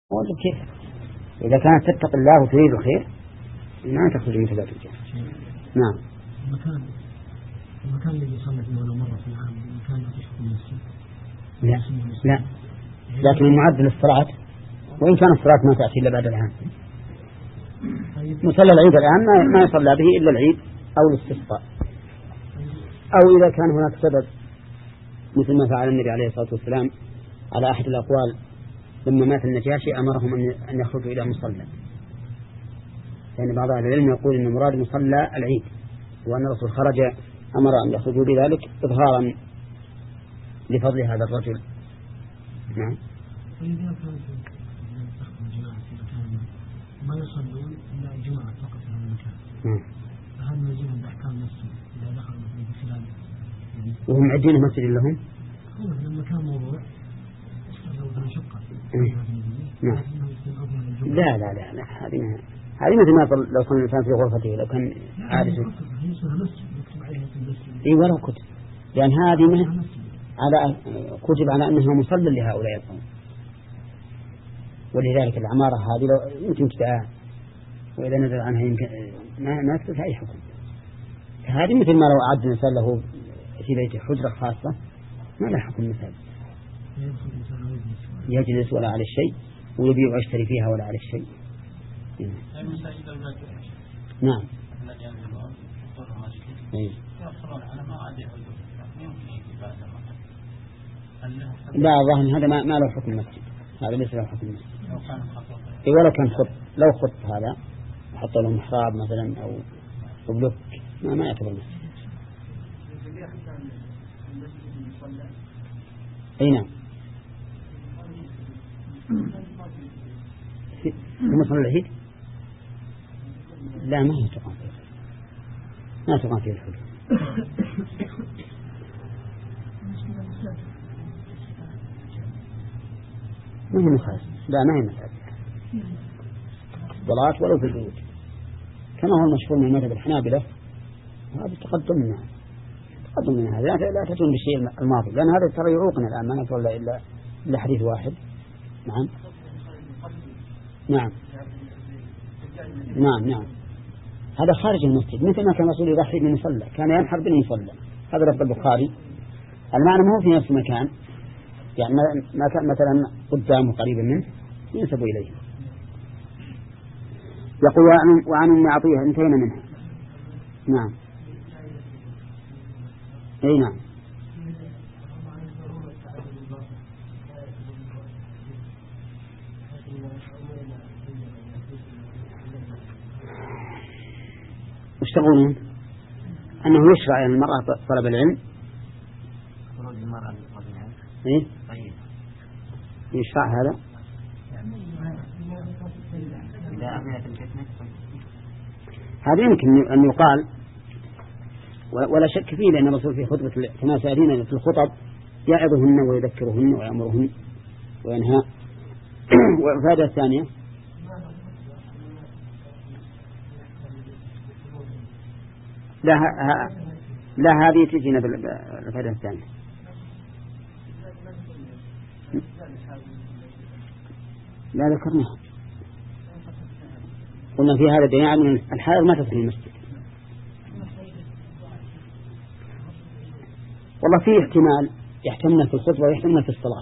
كيف إذا كانت تتق الله وتريد الخير ما تخرج من ثلاث الجنة. نعم. المكان الذي يصلي فيه ولو مرة في العام مكان يشوف المسجد. لا لكن المعد للصلاة، وإن كان الصلاة ما تأتي إلا بعد العام. مصلى العيد الآن ما يصلى به إلا العيد أو الاستسقاء، أو إذا كان هناك سبب مثل ما فعل النبي عليه الصلاة والسلام على أحد الأقوال لما مات النجاشي أمرهم أن يخرجوا إلى مصلى، يعني بعض أهل العلم يقول أن مراد مصلى العيد، وأن الرسول خرج أمر أن يخرجوا بذلك إظهارا لفضل هذا الرجل. نعم. فإذا كانت الجماعة في مكان ما يصلون إلا الجماعة فقط في هذا المكان، فهل نلزمهم بأحكام المسجد إذا دخلوا في خلال وهم عدين مسجد لهم؟ هو لما كان موضوع استغلوا شقة. نعم. لا هذه مثل ما لو صلى الإنسان في غرفته لو كان عادس. إيه ولا كتب، لأن هذه على كتب على أنها مصلى لهؤلاء القوم، ولذلك العمارة هذه لو يمكن تدعى وإذا نزل عنها يمكن ما تكون أي حكم. هذه مثل ما لو أعد الإنسان له في بيته حجرة خاصة ما له حكم مثال، يجلس ولا على الشيء ويبيع ويشتري فيها ولا على الشيء. نعم. لا ظاهر هذا ما له حكم المسجد، هذا ليس له حكم المسجد. ولا كان لو خط هذا حطوا له محراب مثلا أو بلوك ما يعتبر مسجد. أي نعم. في مصلى العيد لا ما هي تقام فيه، ما تقام فيه الحدود. ما هي مساجد، لا ما هي مساجد صلاة ولو في البيوت، كما هو المشهور من مذهب الحنابلة. هذا تقدم من هذا لا تتون بالشيء الماضي، لأن هذا ترى يعوقنا الآن ما نصلى إلا حديث واحد. نعم هذا خارج المسجد، مثل ما كان الرسول يضحي بالمصلى، كان ينحر بالمصلى، هذا لفظ البخاري. المعنى ما هو في نفس المكان، يعني ما كان مثلا قدامه قريبا منه ينسب إليه. يقول وعن أم عطية انتهينا منها. نعم. أي نعم. وش تقولون؟ أنه يشرع المرأة طلب العلم؟ إيه؟ يشرع هذا؟ هذا يمكن أن يقال ولا شك فيه، لأن الرسول في خطبة كما سألين في الخطب يعظهن ويذكرهن ويأمرهن وينهى. والفائدة الثانية لا هذه تجينا بالفائدة الثانية. لا ذكرناها، قلنا في هذا دليل على أن الحائض ما تدخل المسجد. والله فيه احتمال يحتمل في الخطبة ويحتمل في الصلاة،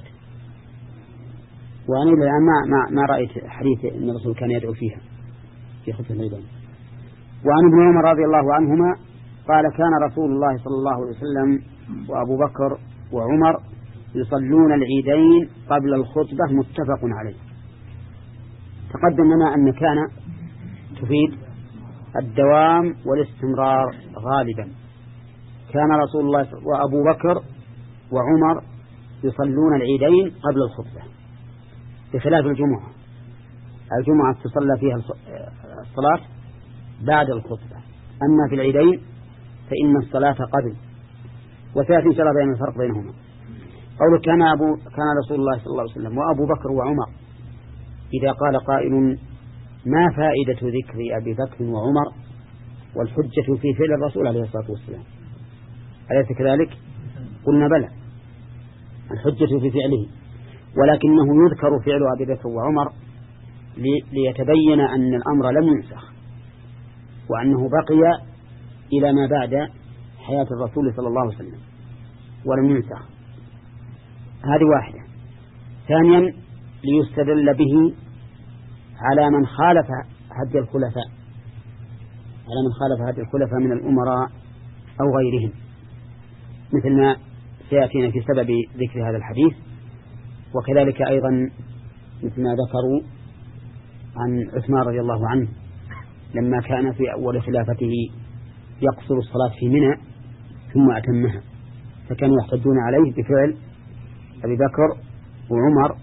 وأنا الآن ما رأيت حديث أن الرسول كان يدعو فيها في خطبة العيدين. وعن ابن عمر رضي الله عنهما قال كان رسول الله صلى الله عليه وسلم وأبو بكر وعمر يصلون العيدين قبل الخطبة متفق عليه. تقدم لنا أن كان تفيد الدوام والاستمرار غالبا. كان رسول الله وأبو بكر وعمر يصلون العيدين قبل الخطبة، بخلاف الجمعة تصلى فيها الصلاة بعد الخطبة، أما في العيدين فإن الصلاة قبل. وسيأتي إن شاء الله بين الفرق بينهما. قوله كان رسول الله صلى الله عليه وسلم وأبو بكر وعمر، إذا قال قائل ما فائدة ذكر أبي بكر وعمر والحجة في فعل الرسول عليه الصلاة والسلام، أليس كذلك؟ قلنا بلى، الحجة في فعله، ولكنه يذكر فعل أبي بكر وعمر ليتبين أن الأمر لم ينسخ وأنه بقي إلى ما بعد حياة الرسول صلى الله عليه وسلم ولم ينسخ. هذه واحدة. ثانيا ليستدل به على من خالف هدي الخلفاء، على من خالف هدي الخلفاء من الأمراء أو غيرهم، مثل ما سيأتينا في سبب ذكر هذا الحديث. وكذلك أيضا مثل ما ذكروا عن عثمان رضي الله عنه لما كان في أول خلافته يقصر الصلاة في منى ثم أتمها، فكانوا يحتجون عليه بفعل أبي بكر وعمر،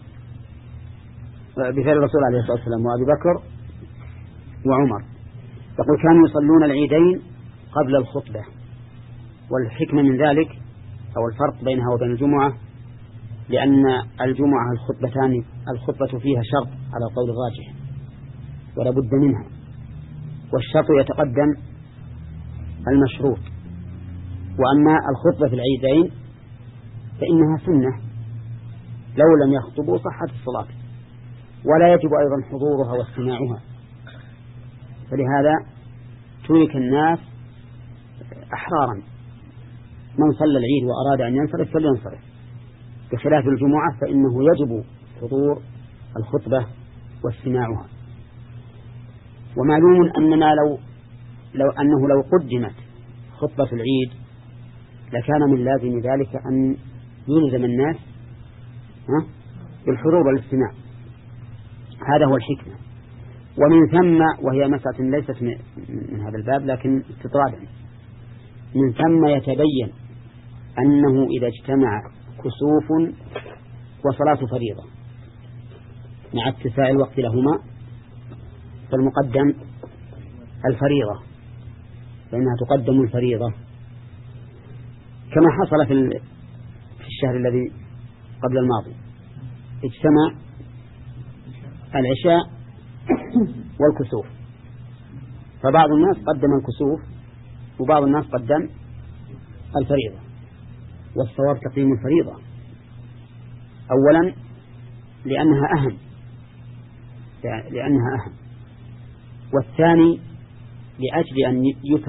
بفعل الرسول عليه الصلاة والسلام وأبي بكر وعمر. يقول كانوا يصلون العيدين قبل الخطبة، والحكمة من ذلك أو الفرق بينها وبين الجمعة لأن الجمعة الخطبة فيها شرط على قول الراجح ولا بد منها، والشرط يتقدم المشروط. وأما الخطبة في العيدين فإنها سنة، لو لم يخطبوا صحت الصلاة، ولا يجب أيضا حضورها واستماعها. فلهذا ترك الناس أحرارا، من صلى العيد وأراد أن ينصرف فلينصرف، بخلاف الجمعة فإنه يجب حضور الخطبة واستماعها. ومعلوم أننا لو قدمت خطبة العيد لكان من لازم ذلك أن يلزم الناس بالحضور والاستماع، هذا هو الحكمة. ومن ثم، وهي مسألة ليست من هذا الباب لكن استطرادا، من ثم يتبين أنه إذا اجتمع كسوف وصلاة فريضة مع اتساع الوقت لهما فالمقدم الفريضة، فإنها تقدم الفريضة، كما حصل في الشهر الذي قبل الماضي، اجتمع العشاء والكسوف، فبعض الناس قدم الكسوف وبعض الناس قدم الفريضة، والصواب تقديم الفريضة أولا لأنها أهم، والثاني لأجل أن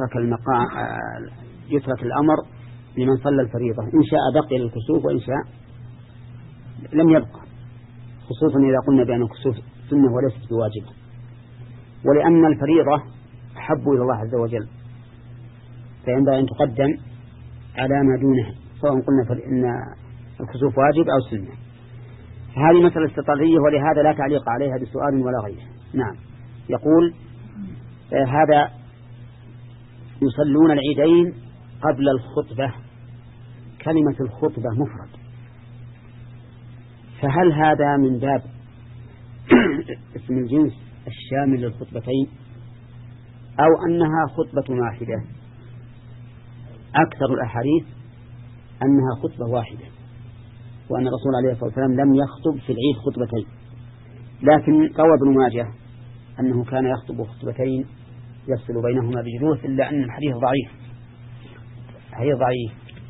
يترك الأمر لمن صلى الفريضة، إن شاء بقي للكسوف وإن شاء لم يبقى، خصوصا إذا قلنا بأن الكسوف سنة وليست بواجبة، ولأن الفريضة أحب إلى الله عز وجل فينبغي أن تقدم على ما دونها، سواء قلنا إن الكسوف واجب أو سنة. هذه مسألة استطرادية ولهذا لا تعليق عليها بسؤال ولا غيره. نعم. يقول هذا يصلون العيدين قبل الخطبة، كلمة الخطبة مفرد، فهل هذا من باب اسم الجنس الشامل للخطبتين أو أنها خطبة واحدة؟ أكثر الأحاديث أنها خطبة واحدة، وأن الرسول عليه الصلاة والسلام لم يخطب في العيد خطبتين، لكن روى ابن ماجه أنه كان يخطب خطبتين يفصل بينهما بجلوس، إلا أن الحديث ضعيف، حديث ضعيف.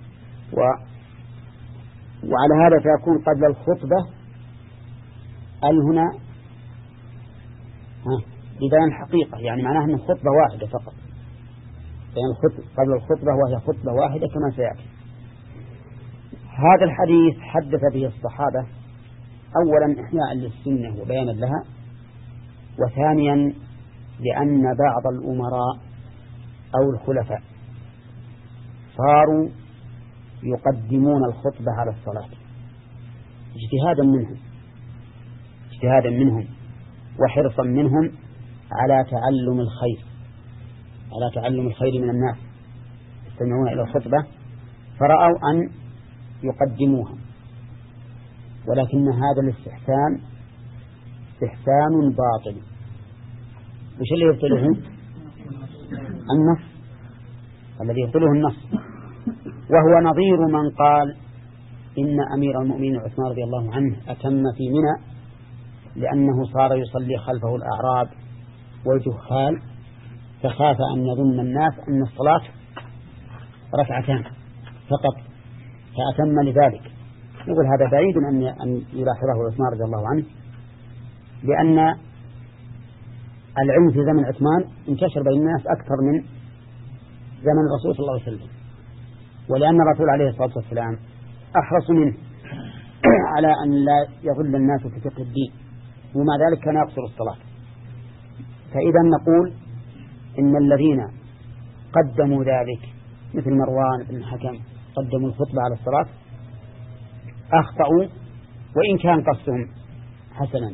وعلى هذا فيكون قبل الخطبة هنا لبيان الحقيقة، يعني معناها أن خطبة واحدة فقط، يعني قبل الخطبة وهي خطبة واحدة كما سيأتي. هذا الحديث حدث به الصحابة أولا إحياء للسنة وبيانا لها، وثانيا لأن بعض الأمراء أو الخلفاء صاروا يقدمون الخطبة على الصلاة اجتهادا منهم وحرصا منهم على تعلم الخير من الناس، يستمعون إلى الخطبة فرأوا أن يقدموها، ولكن هذا الاستحسان استحسان باطل. وش اللي يبطله؟ النص، الذي يبطله النص، وهو نظير من قال إن أمير المؤمنين عثمان رضي الله عنه أتم في منى لأنه صار يصلي خلفه الأعراب والجهال فخاف أن يظن الناس أن الصلاة ركعتان فقط فأتم لذلك. يقول هذا بعيد أن يلاحظه عثمان رضي الله عنه، لأن العلم في زمن عثمان انتشر بين الناس أكثر من زمن الرسول صلى الله عليه وسلم، ولأن الرسول عليه الصلاة والسلام أحرص منه على أن لا يضل الناس في فقه الدين، ومع ذلك كان يقصر الصلاة. فإذا نقول إن الذين قدموا ذلك مثل مروان بن الحكم قدموا الخطبة على الصلاة أخطأوا وإن كان قصدهم حسنا.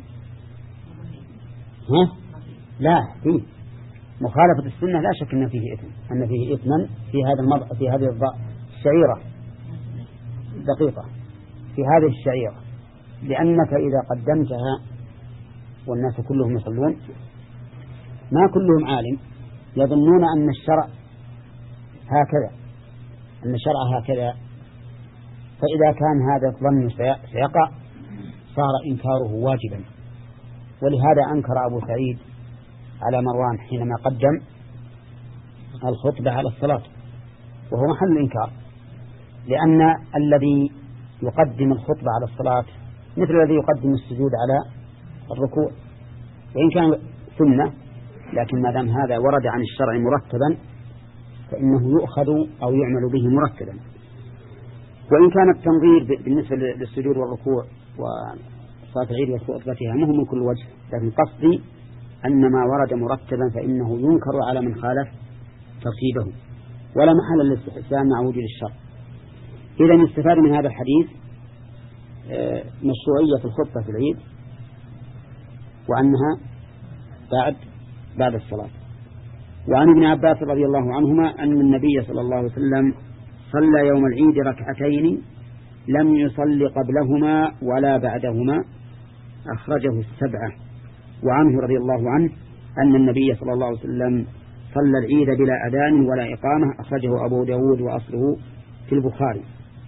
لا، فيه مخالفة السنة لا شك أن فيه إثم، أن فيه إثما في هذه الشعيرة دقيقة، في هذه الشعيرة، لأنك إذا قدمتها والناس كلهم يصلون ما كلهم عالم، يظنون أن الشرع هكذا، أن الشرع هكذا، فإذا كان هذا الظن سيقع صار إنكاره واجبا. ولهذا أنكر أبو سعيد على مروان حينما قدم الخطبة على الصلاة، وهو محل الإنكار، لأن الذي يقدم الخطبة على الصلاة مثل الذي يقدم السجود على الركوع، وإن كان سنة، لكن ما دام هذا ورد عن الشرع مرتبا فإنه يؤخذ أو يعمل به مرتبا. وإن كان التنظير بالنسبة للسجود والركوع وصلاة العيد وخطبتها مهم من كل وجه، لكن قصدي أن ما ورد مرتبا فإنه ينكر على من خالف ترتيبه، ولا محل للاستحسان مع وجود الشرع. إذا استفاد من هذا الحديث مشروعية الخطبة في العيد، وأنها بعد الصلاة. وعن ابن عباس رضي الله عنهما أن النبي صلى الله عليه وسلم صلى يوم العيد ركعتين لم يصل قبلهما ولا بعدهما، أخرجه السبعة. وعنه رضي الله عنه أن النبي صلى الله عليه وسلم صلى العيد بلا أذان ولا إقامة، أخرجه أبو داود وأصله في البخاري.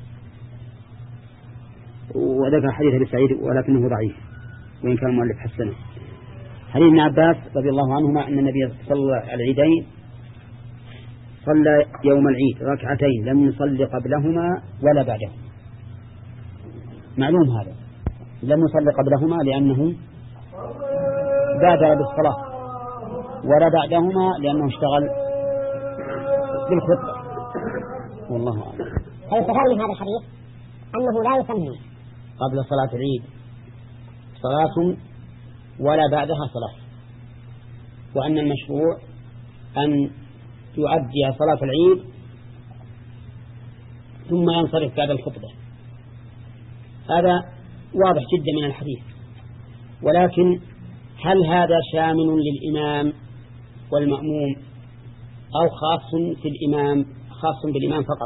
وذكر حديث أبي سعيد ولكنه ضعيف وإن كان المؤلف حسنه. حديث ابن عباس رضي الله عنهما أن النبي صلى العيدين صلى يوم العيد ركعتين لم يصل قبلهما ولا بعدهما. معلوم هذا، لم يصل قبلهما لأنه بادر بالصلاة، ولا بعدهما لأنه اشتغل بالخطبة. والله أعلم. فيستفاد من هذا الحديث أنه لا يسمى قبل صلاة العيد صلاة ولا بعدها صلاة، وأن المشروع أن يؤدي صلاة العيد ثم ينصرف بعد الخطبة. هذا واضح جدا من الحديث. ولكن هل هذا شامل للإمام والمأموم أو خاص بالإمام فقط؟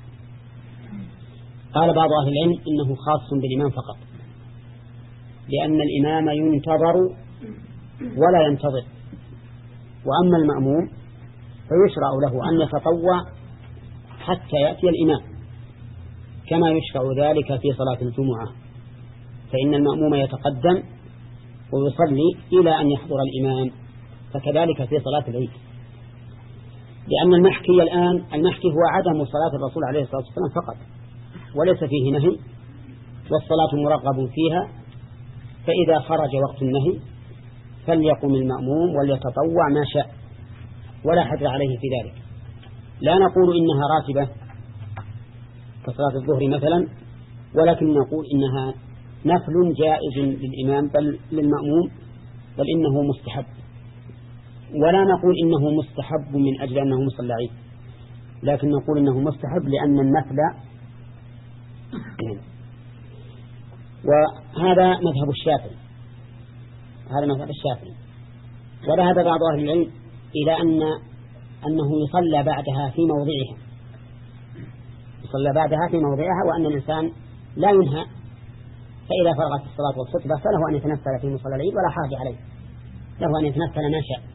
قال بعض أهل العلم إنه خاص بالإمام فقط، لأن الإمام ينتظر ولا ينتظر، وأما المأموم فيشرع له أن يتطوع حتى يأتي الإمام، كما يشرع ذلك في صلاة الجمعة، فإن المأموم يتقدم ويصلي إلى أن يحضر الإمام، فكذلك في صلاة العيد. لأن المحكي هو عدم صلاة الرسول عليه الصلاة والسلام فقط، وليس فيه نهي، والصلاة مرغب فيها، فإذا خرج وقت النهي فليقم المأموم وليتطوع ما شاء ولا حجر عليه في ذلك. لا نقول إنها راتبة كصلاة الظهر مثلا، ولكن نقول إنها نفل جائز للإمام بل للمأموم، بل إنه مستحب. ولا نقول إنه مستحب من أجل أنه مصلى عيد، لكن نقول إنه مستحب لأن النفل. وهذا مذهب الشافعي، وذهب بعض أهل العلم إلى أنه يصلى بعدها في موضعها، وأن الإنسان لا ينهى، فإذا فرغت الصلاة والخطبة فله أن يتنفل في مصلى العيد ولا حاجة عليه، له أن يتنفل ما شاء.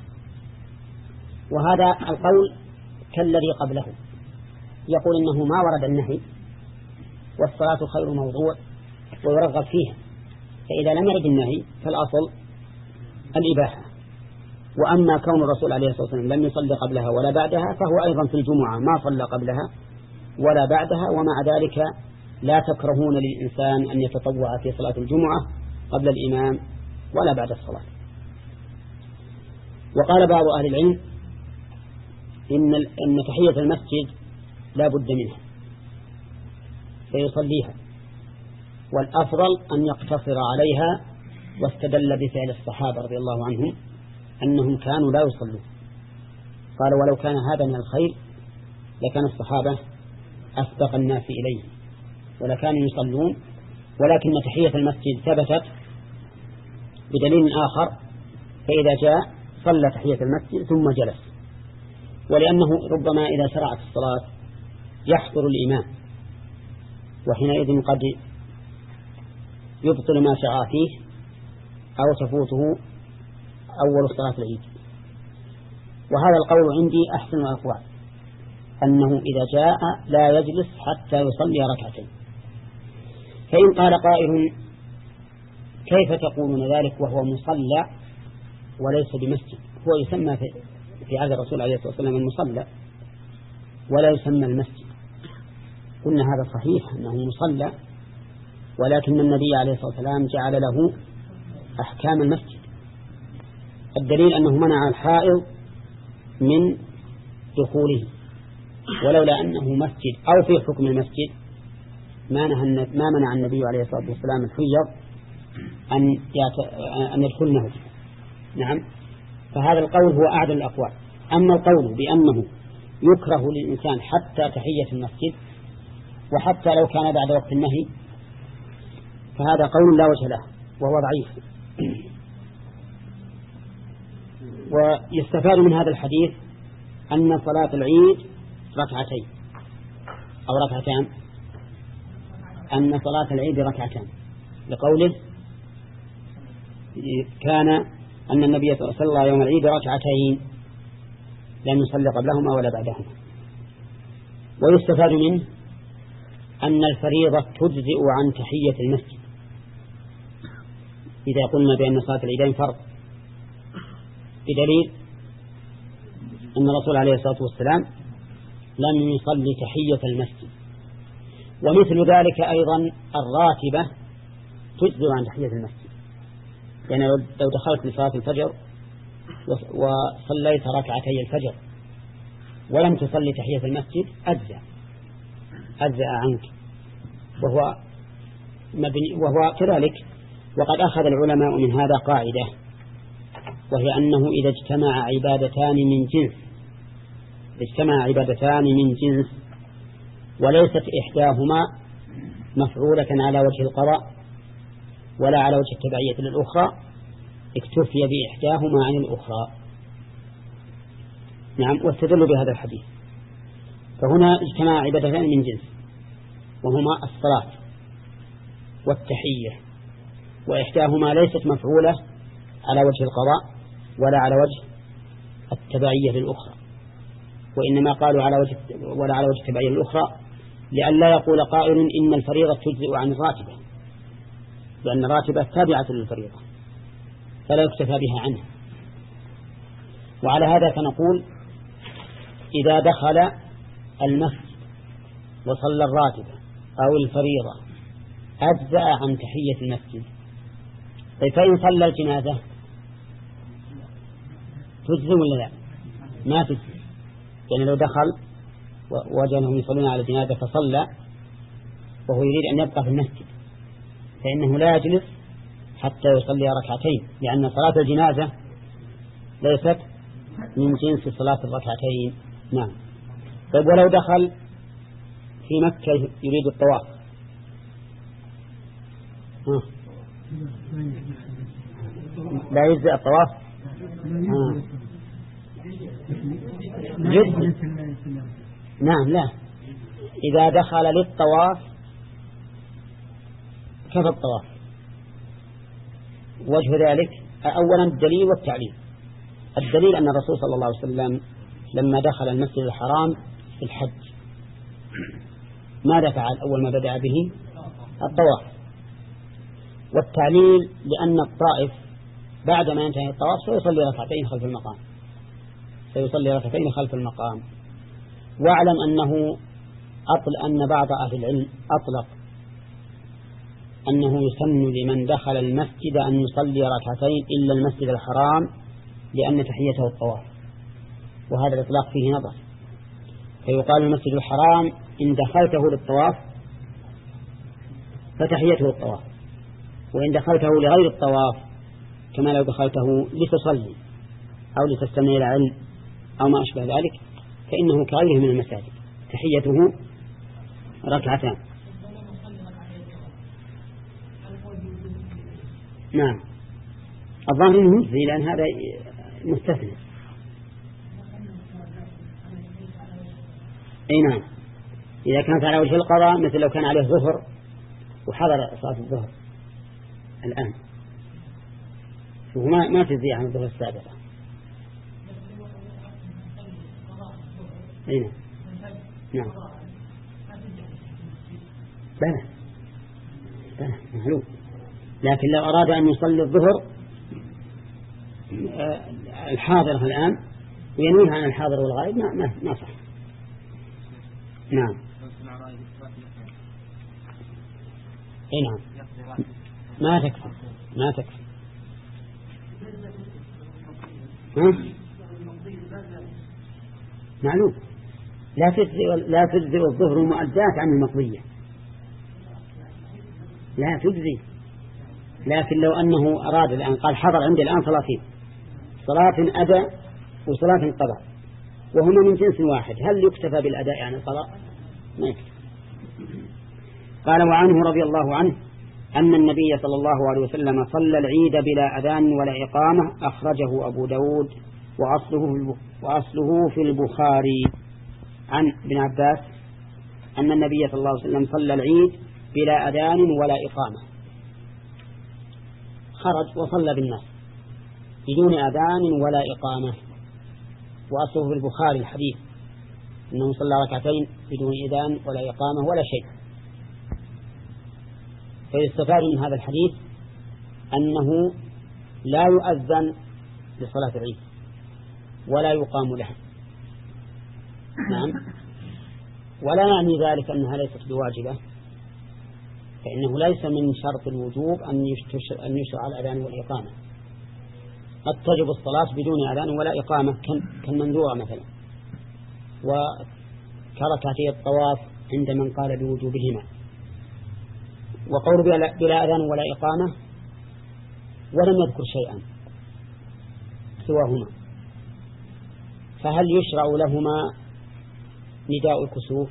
وهذا القول كالذي قبله، يقول إنه ما ورد النهي والصلاة خير موضوع ويرغب فيها، فإذا لم يرد النهي فالأصل الإباحة. وأما كون الرسول عليه الصلاة والسلام لم يصلي قبلها ولا بعدها فهو أيضا في الجمعة ما صلى قبلها ولا بعدها، ومع ذلك لا تكرهون للإنسان أن يتطوع في صلاة الجمعة قبل الإمام ولا بعد الصلاة. وقال بعض أهل العلم إن تحية المسجد لا بد منها فيصليها، والأفضل أن يقتصر عليها، واستدل بفعل الصحابة رضي الله عنهم أنهم كانوا لا يصلون. قال ولو كان هذا من الخير لكان الصحابة أسبق الناس إليه ولكانوا يصلون، ولكن تحية المسجد ثبتت بدليل آخر، فإذا جاء صلى تحية المسجد ثم جلس، ولأنه ربما إذا شرعت الصلاة يحضر الإمام وحينئذ قد يبطل ما شرع فيه أو تفوته أول صلاة العيد. وهذا القول عندي أحسن الأقوال، أنه إذا جاء لا يجلس حتى يصلي ركعتين. فإن قال قائل كيف تقولون ذلك وهو مصلى وليس بمسجد؟ هو يسمى في عهد الرسول عليه الصلاة والسلام المصلى ولا يسمى المسجد. قلنا هذا صحيح أنه مصلى، ولكن النبي عليه الصلاة والسلام جعل له أحكام المسجد. الدليل أنه منع الحائض من دخوله، ولولا أنه مسجد أو في حكم المسجد ما منع النبي عليه الصلاة والسلام الحيض أن يدخلنه. نعم، فهذا القول هو أعدل الأقوال. أما القول بأنه يكره للإنسان حتى تحية المسجد وحتى لو كان بعد وقت النهي فهذا قول لا وجه له وهو ضعيف. ويستفاد من هذا الحديث أن صلاة العيد ركعتين أو ركعتان، أن صلاة العيد ركعتان، لقوله كان أن النبي صلى الله يوم العيد ركعتين لم يصلي قبلهما ولا بعدهما. ويستفاد منه أن الفريضة تجزئ عن تحية المسجد إذا قلنا بأن صلاة العيدين فرض، بدليل أن الرسول عليه الصلاة والسلام لم يصلي تحية المسجد. ومثل ذلك أيضا الراتبة تجزئ عن تحية المسجد، يعني لو دخلت لصلاة الفجر وصليت ركعتي الفجر ولم تصلي تحية المسجد أجزأ عنك، وهو كذلك. وقد أخذ العلماء من هذا قاعدة، وهي أنه إذا اجتمع عبادتان من جنس وليست إحداهما مفعولة على وجه القضاء ولا على وجه التبعية للأخرى اكتفي بإحداهما عن الأخرى. نعم، واستدلوا بهذا الحديث. فهنا اجتماع عبادتان من جنس وهما الصلاة والتحية، وإحداهما ليست مفعولة على وجه القضاء ولا على وجه التبعية للأخرى، وإنما قالوا على وجه التبعية للأخرى لئلا يقول قائل إن الفريضة تجزئ عن الراتبة، لأن الراتبة تابعة للفريضة فلا يكتفى بها عنها. وعلى هذا فنقول إذا دخل المسجد وصلى الراتبة أو الفريضة أجزأ عن تحية المسجد. فإن صلى الجنازة تجزئ ولا لا؟ ما تجزئ، يعني لو دخل وجدهم يصلون على الجنازة فصلى وهو يريد أن يبقى في المسجد فإنه لا يجلس حتى يصلي ركعتين، لأن صلاة الجنازة ليست من جنس صلاة الركعتين. نعم. طيب ولو دخل في مكة يريد الطواف لا يجزئ الطواف؟ جد. نعم، لا، إذا دخل للطواف كفى الطواف. وجه ذلك أولا الدليل والتعليل. الدليل أن الرسول صلى الله عليه وسلم لما دخل المسجد الحرام في الحج ماذا فعل أول ما بدأ به؟ الطواف. والتعليل لأن الطائف بعد ما ينتهي الطواف سيصلي ركعتين خلف المقام. واعلم أن بعض أهل العلم أطلق أنه يسن لمن دخل المسجد أن يصلي ركعتين إلا المسجد الحرام لأن تحيته الطواف، وهذا الإطلاق فيه نظر. فيقال المسجد الحرام إن دخلته للطواف فتحيته الطواف، وإن دخلته لغير الطواف كما لو دخلته لتصلي أو لتستمع إلى علم أو ما أشبه ذلك فإنه كغيره من المساجد تحيته ركعتان. نعم الظاهر أنه مجزي لأن هذا مستثنى. أي نعم إذا كانت على وجه القضاء مثل لو كان عليه ظهر وحضر صلاة الظهر الآن ما تجزي عن الظهر السابقة. أي نعم نعم بلى معلوم، لكن لو أراد أن يصلي الظهر الحاضر الآن وينويها عن الحاضر والغائب ما صح. نعم اي نعم ما تكفي معلوم لا تجزي الظهر المؤدات عن المقضية لا تجزي. لكن لو أنه أراد الآن قال حضر عندي الآن صلاة أداء وصلاة قضاء وهما من جنس واحد، هل يكتفى بالأداء عن القضاء؟ ما يكتفى. قال وعنه رضي الله عنه أن النبي صلى الله عليه وسلم صلى العيد بلا أذان ولا إقامة، أخرجه أبو داود وأصله في البخاري. عن ابن عباس أن النبي صلى الله عليه وسلم صلى العيد بلا أذان ولا إقامة، خرج وصلى بالناس بدون أذان ولا إقامة، وأصله في البخاري الحديث أنه صلى ركعتين بدون أذان ولا إقامة ولا شيء. فيستفاد من هذا الحديث أنه لا يؤذن لصلاة العيد ولا يقام لها. نعم ولا يعني ذلك أنها ليست بواجبة، فإنه ليس من شرط الوجوب أن يشرع الأذان والإقامة. قد تجب الصلاة بدون أذان ولا إقامة كالمنذورة مثلا وكركعتي الطواف عند من قال بوجوبهما. وقول بلا أذان ولا إقامة ولم يذكر شيئا سواهما، فهل يشرع لهما نداء الكسوف؟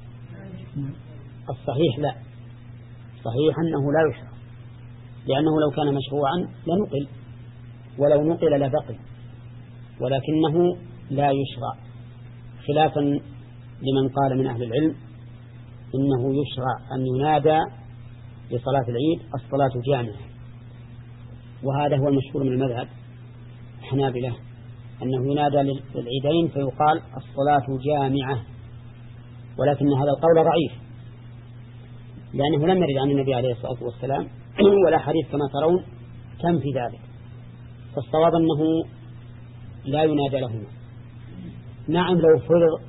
الصحيح لا، صحيح أنه لا يشرع، لأنه لو كان مشروعا لنقل ولو نقل لبقي، ولكنه لا يشرع، خلافا لمن قال من أهل العلم إنه يشرع أن ينادى لصلاة العيد الصلاة جامعة، وهذا هو المشهور من المذهب الحنابلة أنه ينادى للعيدين فيقال الصلاة جامعة، ولكن هذا القول ضعيف لأنه لم يرد عن النبي عليه الصلاة والسلام ولا حديث كما ترون تنفي ذلك، فالصواب أنه لا ينادى لهما. نعم لو فرض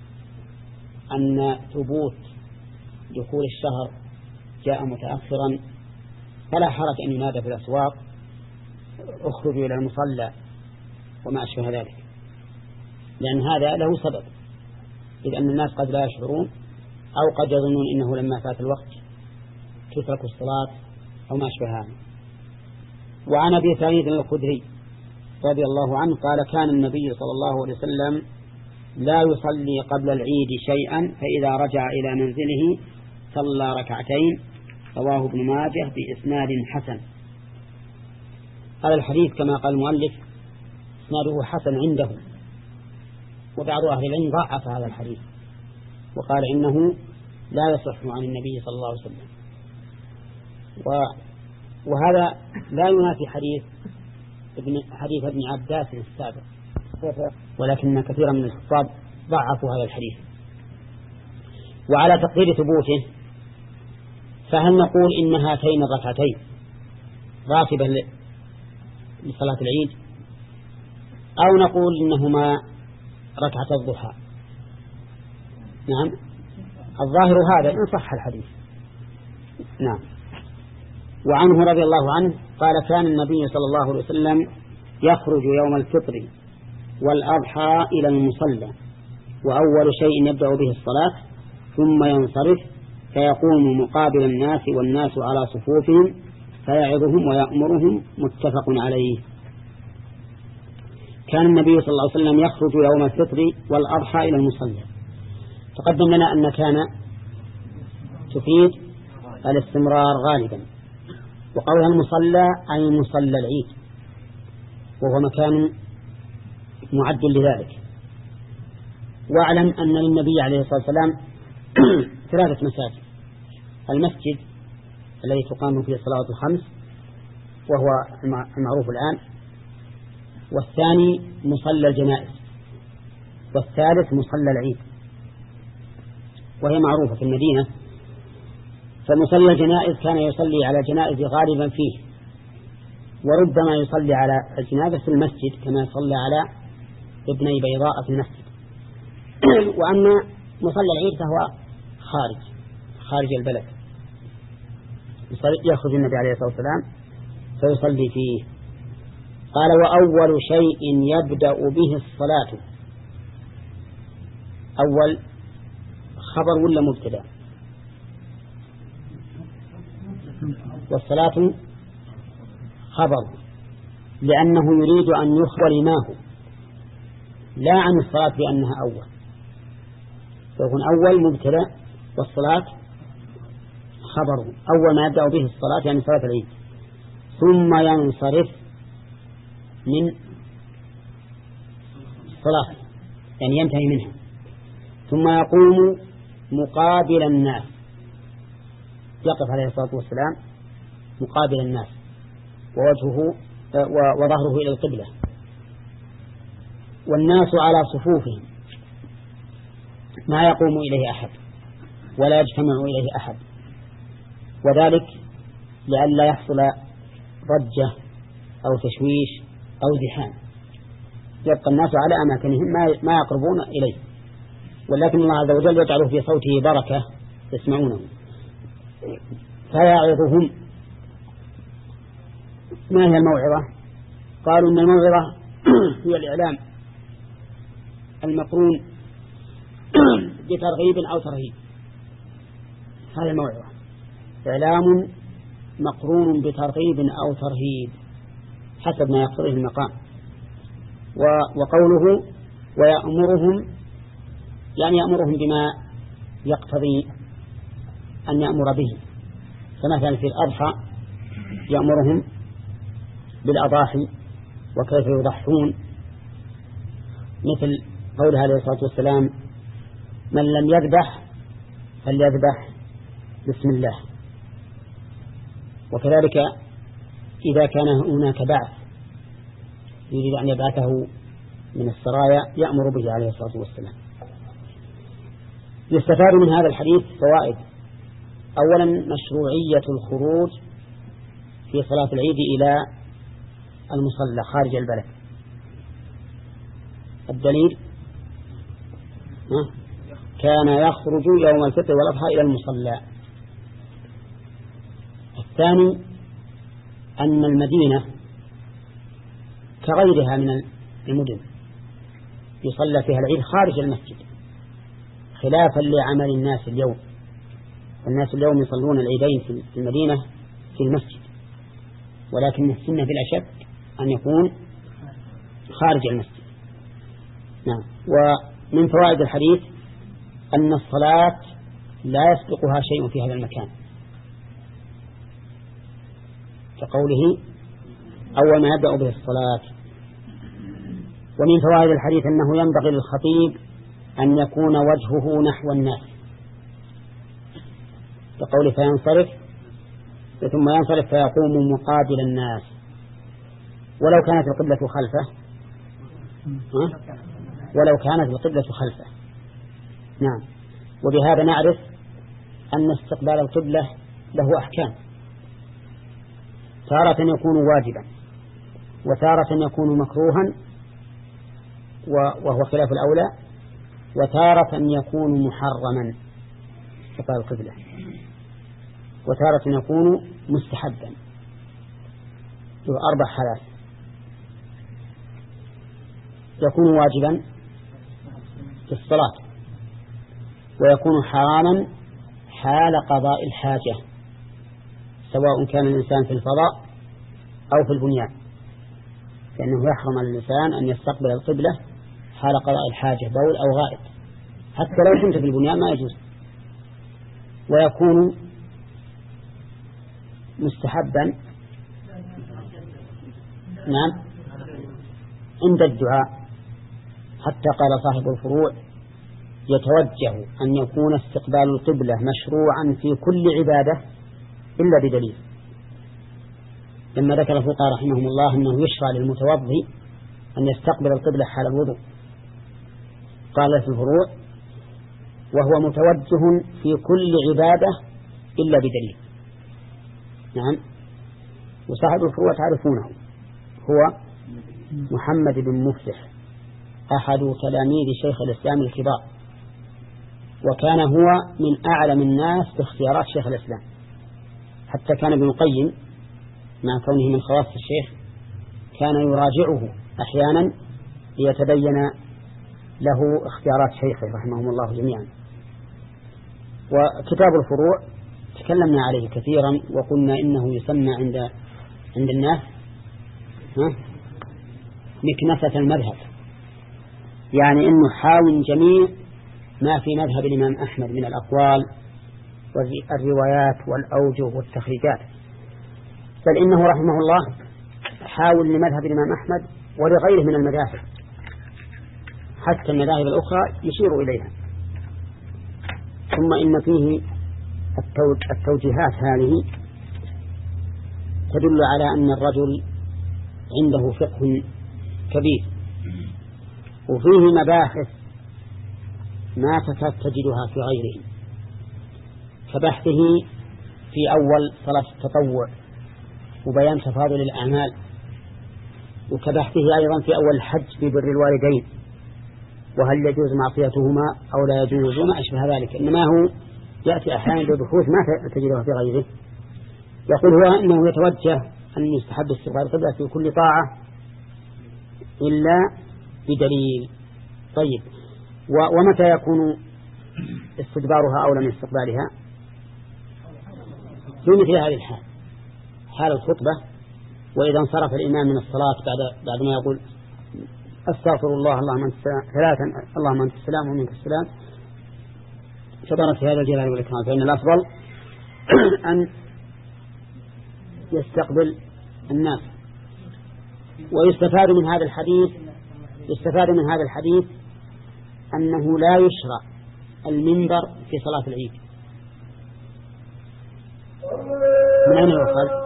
أن ثبوت دخول الشهر جاء متأخرا فلا حرج أن ينادى في الأسواق اخرجوا إلى المصلى وما أشبه ذلك، لأن هذا له سبب، إذ أن الناس قد لا يشعرون أو قد يظنون إنه لما فات الوقت تترك الصلاة أو ما أشبه هذا. وعن أبي سعيد الخدري رضي الله عنه قال كان النبي صلى الله عليه وسلم لا يصلي قبل العيد شيئا، فإذا رجع إلى منزله صلى ركعتين، رواه ابن ماجه بإسناد حسن. هذا الحديث كما قال المؤلف إسناده حسن عنده، وبعض أهل العلم ضعف هذا الحديث وقال إنه لا يصح عن النبي صلى الله عليه وسلم، وهذا لا ينافي حديث ابن عباس السابق، ولكن كثيرا من الخطاب ضعفوا هذا الحديث. وعلى تقدير ثبوته فهل نقول إن هاتين الركعتين راتبة لصلاة العيد أو نقول إنهما ركعة الضحى؟ نعم الظاهر هذا إن صح الحديث. نعم. وعنه رضي الله عنه قال كان النبي صلى الله عليه وسلم يخرج يوم الفطر والأضحى إلى المصلى، وأول شيء يبدأ به الصلاة، ثم ينصرف فيقوم مقابل الناس والناس على صفوفهم فيعظهم ويأمرهم. متفق عليه. كان النبي صلى الله عليه وسلم يخرج يوم الفطر والأضحى إلى المصلى. تقدم لنا أن كان تفيد الاستمرار غالبا، وقولها المصلى أي مصلى العيد، وهو مكان معد لذلك. واعلم أن للنبي عليه الصلاة والسلام 3 مساجد: المسجد الذي تقام فيه الصلوات الخمس وهو المعروف الآن، والثاني مصلى الجنائز، والثالث مصلى العيد، وهي معروفة في المدينة. فمصلى الجنائز كان يصلي على جنائز غالبا فيه، وربما يصلي على الجنازة في المسجد كما صلى على ابني بيضاء في المسجد. وأما مصلى العيد فهو خارج البلد، يخرج النبي عليه الصلاة والسلام فيصلي فيه. قال: وأول شيء يبدأ به الصلاة. أول خبر ولا مبتدأ؟ والصلاة خبر، لأنه يريد أن يخبر ما هو، لا عن الصلاة بأنها أول، فيكون أول مبتدأ والصلاة خبر. أول ما يبدأ به الصلاة يعني صلاة العيد، ثم ينصرف من الصلاة يعني ينتهي منها، ثم يقوم مقابل الناس، يقف عليه الصلاة والسلام مقابل الناس ووجهه وظهره إلى القبلة، والناس على صفوفهم، ما يقوم إليه أحد ولا يجتمع إليه أحد، وذلك لئلا يحصل ضجة أو تشويش أو زحام، يبقى الناس على أماكنهم ما يقربون إليه، ولكن الله عز وجل يجعله في صوته بركة يسمعونه. فيعظهم. ما هي الموعظة؟ قالوا إن الموعظة هي الإعلام المقرون بترغيب أو ترهيب. هذه الموعظة، إعلام مقرون بترغيب أو ترهيب حسب ما يقتضيه المقام. وقوله ويأمرهم يعني يأمرهم بما يقتضي أن يأمر به، فمثلا في الأضحى يأمرهم بالأضاحي وكيف يضحون، مثل قوله عليه الصلاة والسلام: من لم يذبح فليذبح بسم الله. وكذلك إذا كان هناك بعث يريد أن يبعثه من السرايا يأمر به عليه الصلاة والسلام. يستفاد من هذا الحديث فوائد: أولا مشروعية الخروج في صلاة العيد إلى المصلى خارج البلد. الدليل: كان يخرج يوم الفطر والأضحى إلى المصلى. الثاني أن المدينة كغيرها من المدن يصلى فيها العيد خارج المسجد، خلافا لعمل الناس اليوم. الناس اليوم يصلون العيدين في المدينة في المسجد، ولكن السنة بلا شك أن يكون خارج المسجد. نعم. ومن فوائد الحديث أن الصلاة لا يسبقها شيء في هذا المكان، كقوله أول ما يبدأ به الصلاة. ومن فوائد الحديث أنه ينبغي للخطيب أن يكون وجهه نحو الناس، كقوله فينصرف ثم ينصرف فيقوم مقابل الناس، ولو كانت القبلة خلفه نعم. وبهذا نعرف أن استقبال القبلة له أحكام، تارة يكون واجبا وتارة يكون مكروها وهو خلاف الأولى، وتارة يكون محرما استقبال القبلة، وتارة يكون مستحبا. 4 حالات. يكون واجبا في الصلاة، ويكون حراما حال قضاء الحاجة، سواء كان الإنسان في الفضاء أو في البنيان، فإنه يحرم على الإنسان أن يستقبل القبلة حال قضاء الحاجة، بول أو غائط، حتى لو كنت في البنيان ما يجوز. ويكون مستحبا نعم عند الدعاء، حتى قال صاحب الفروع: يتوجه أن يكون استقبال القبلة مشروعا في كل عبادة إلا بدليل. لما ذكر الفقهاء رحمهم الله أنه يشرع للمتوضي أن يستقبل القبلة حال الوضوء، قال في الفروع: وهو متوجه في كل عبادة إلا بدليل. نعم. وصاحب الفروع تعرفونه، هو محمد بن مفلح أحد تلاميذ شيخ الإسلام الكبار، وكان هو من أعلم الناس باختيارات شيخ الإسلام، حتى كان ابن القيم مع كونه من خواص الشيخ كان يراجعه أحيانا ليتبين له اختيارات شيخه رحمهم الله جميعا. وكتاب الفروع تكلمنا عليه كثيرا، وقلنا إنه يسمى عند الناس مكنسة المذهب، يعني إنه حاول جميع ما في مذهب الإمام أحمد من الأقوال والروايات والأوجه والتخريجات، بل إنه رحمه الله حاول لمذهب الإمام أحمد ولغيره من المذاهب، حتى المذاهب الأخرى يشير إليها. ثم إن فيه التوجيهات هذه تدل على أن الرجل عنده فقه كبير، وفيه مباحث ما تجدها في غيره، كبحثه في أول صلاة التطوع وبيان تفاضل الأعمال، وكبحثه أيضا في أول الحج في بر الوالدين، وهل يجوز معصيتهما أو لا يجوز وما أشبه ذلك. إنما هو يأتي أحيانا ببحوث ما تجدها في غيره. يقول هو إنه يتوجه أن يستحب استقبال القبلة في كل طاعة إلا بدليل. طيب، ومتى يكون استدبارها أولى من استقبالها؟ في مثل هذه الحال، حال الخطبة، وإذا انصرف الإمام من الصلاة بعد ما يقول أستغفر الله اللهم أنت ثلاثا اللهم أنت السلام ومنك السلام فبارك في هذا الجلال والإكرام، فإن الأفضل أن يستقبل الناس. ويستفاد من هذا الحديث أنه لا يشرع المنبر في صلاة العيد. من أين يؤخذ؟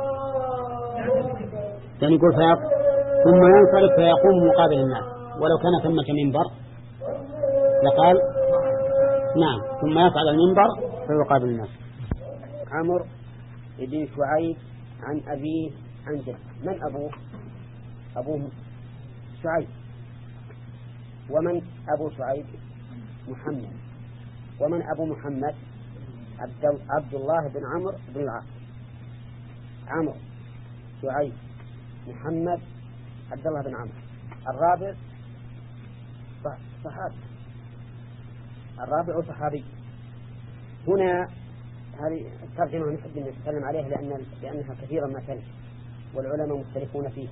يعني يقول ثم ينصرف فيقوم مقابل الناس، ولو كان ثمة منبر لقال نعم، ثم يصعد المنبر فيقابل الناس. عمرو بن شعيب عن أبيه عن جده. من أبوه؟ أبوه شعيب. ومن أبو شعيب؟ محمد. ومن أبو محمد؟ عبد الله بن عمرو بن العاص. عمرو، شعيب، محمد، عبد الله بن عمرو. الرابع صحابي، الرابع صحابي. هنا هذه الترجمة نحب أن نتكلم عليها لأنها كثيرا ما تنشأ والعلماء مختلفون فيها.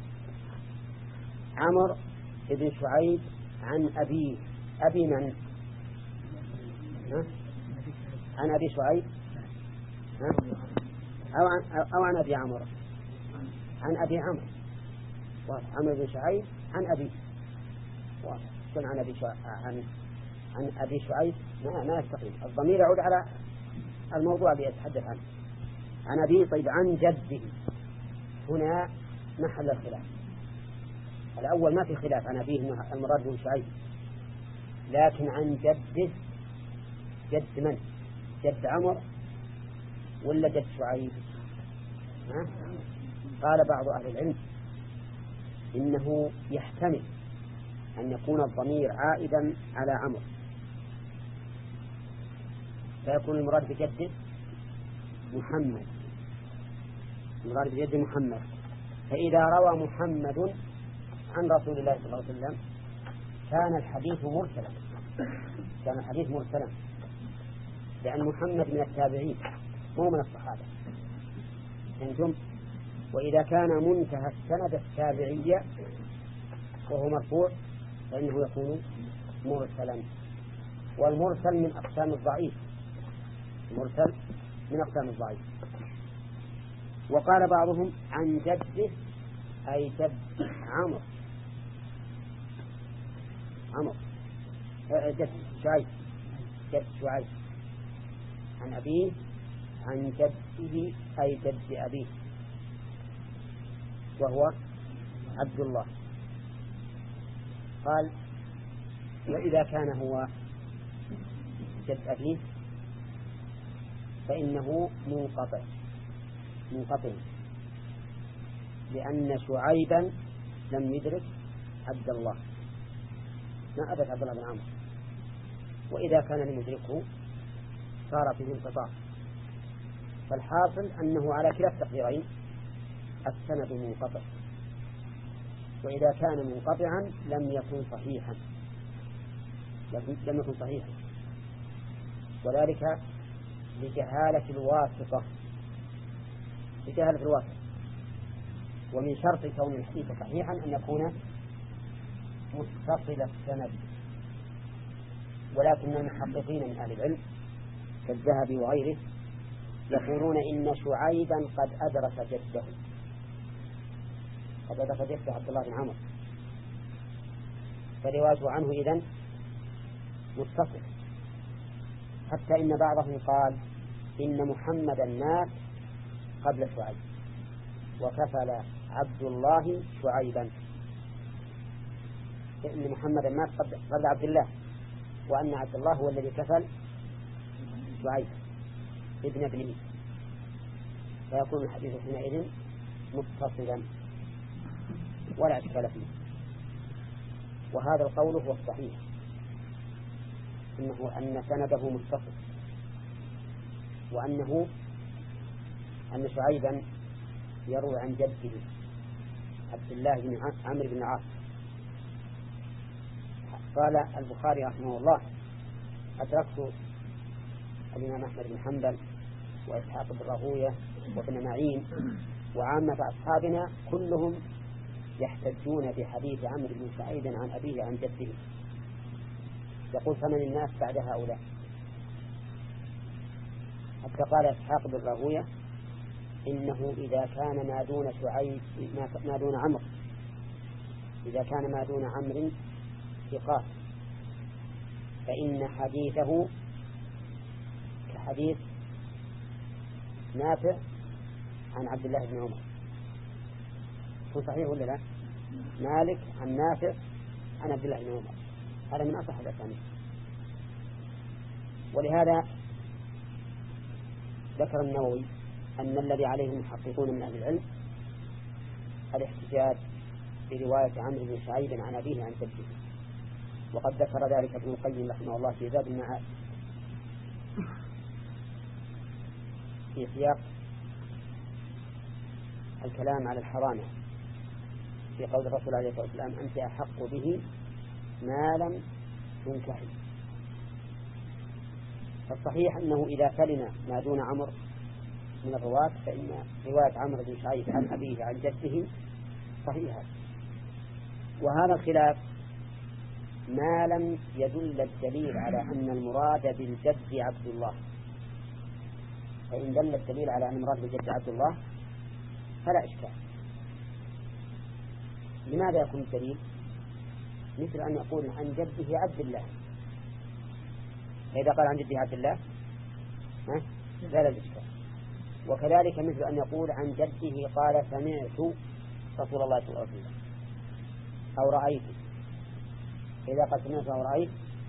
عمرو بن شعيب عن أبيه. أبي من؟ عن أبي شعيب أو عن أبي عمرو؟ عن أبي عمرو. عمرو بن شعيب عن أبي كن عن أبي شعيب عن أبي شعيب ما يستقيم. الضمير يعود على الموضوع الذي يتحدث عنه. عن أبي. طيب، عن جده هنا محل الخلاف. الأول ما في خلاف عن أبيه المراد بن شعيب، لكن عن جده جد من؟ جد عمر ولا جد شعيب؟ قال بعض أهل العلم إنه يحتمل أن يكون الضمير عائدا على عمر، فيكون المراد بجده محمد، المراد بجده محمد. فإذا روى محمد عن رسول الله صلى الله عليه وسلم كان الحديث مرسلا لأن محمد من التابعين مو من الصحابة أنتم. وإذا كان منتهى السند التابعية وهو مرفوع فإنه يكون مرسلا، والمرسل من أقسام الضعيف. وقال بعضهم عن جده أي جد عمرو جد شعيب عن أبيه عن جده أي جد أبيه وهو عبد الله. قال وإذا كان هو جد أبيه فإنه منقطع لأن شعيبا لم يدرك عبد الله، ما أدرك عبد الله بن عمرو، وإذا كان لم يدركه صار فيه انقطاع. فالحاصل أنه على كلا التقديرين السند منقطع، وإذا كان منقطعا لم يكن صحيحا، وذلك لجهالة الواسطة. ومن شرط كون الحديث صحيحا أن يكون متصل السند. ولكن المحققين من أهل العلم كالذهبي وغيره يقولون إن شعيبا قد أدرك جده عبد الله بن عمرو، فروايته عنه إذن متصل. حتى إن بعضهم قال إن محمدا مات قبل شعيب وكفل عبد الله شعيبا، إن محمدا مات قبل عبد الله، وأن عبد الله هو الذي كفل شعيب ابن ابنه، فيكون الحديث حينئذ متصلا ولا إشكال فيه. وهذا القول هو الصحيح، أن سنده متصل، أن شعيبا يروي عن جده عبد الله بن عمرو بن العاص. قال البخاري رحمه الله أدركت الإمام أحمد بن حنبل وإسحاق بن راهوية وابن معين وعامة أصحابنا كلهم يحتجون بحديث عمرو بن سعيد عن أبيه عن جده. يقول فمن الناس بعد هؤلاء؟ حتى قال إسحاق بن راهوية إنه إذا كان ما دون شعيب ما دون عمرو، إذا كان ما دون عمرو ثقات فإن حديثه كحديث نافع عن عبد الله بن عمر. هو صحيح ولا لا؟ مالك عن نافع عن عبد الله بن عمر، هذا من أصح الأسانيد. ولهذا ذكر النووي أن الذي عليه المحققون من أهل العلم الاحتجاج برواية عمرو بن شعيب عن أبيه عن جده، وقد ذكر ذلك ابن القيم رحمه الله في زاد المعاد في سياق الكلام على الحرام في قول الرسول عليه الصلاة والسلام أنت أحق به ما لم تنكحي. فالصحيح أنه إذا سلم ما دون عمرو من الرواة فإن رواية عمرو بن شعيب عن أبيه عن جده صحيحة. وهذا الخلاف ما لم يدل الدليل على أن المراد بالجد عبد الله، فإن دل الدليل على أن المراد بالجد عبد الله فلا إشكال. لماذا يكون الدليل؟ مثل أن يقول عن جده عبد الله، فإذا قال عن جده عبد الله زال الإشكال. وكذلك مثل أن يقول عن جده قال سمعت رسول الله صلى الله عليه وسلم أو رأيت، إذا قال سمعت أو رأيت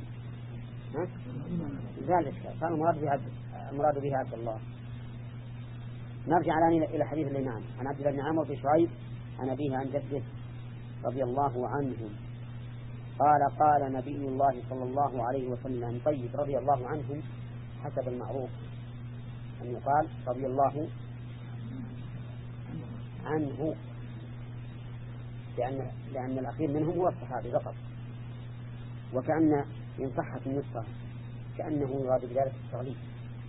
زال الإشكال، كان المراد به عبد الله. نرجع الآن إلى حديث الإمام عن عبد الله بن عمرو بن شعيب عن أبيه عن جده رضي الله عنهم قال قال نبي الله صلى الله عليه وسلم. طيب، رضي الله عنهم حسب المعروف أن يقال رضي الله عنه، لأن الأخير منهم هو الصحابي فقط، وكأن إن صحت النسخة كأنه يراد بذلك التغليب.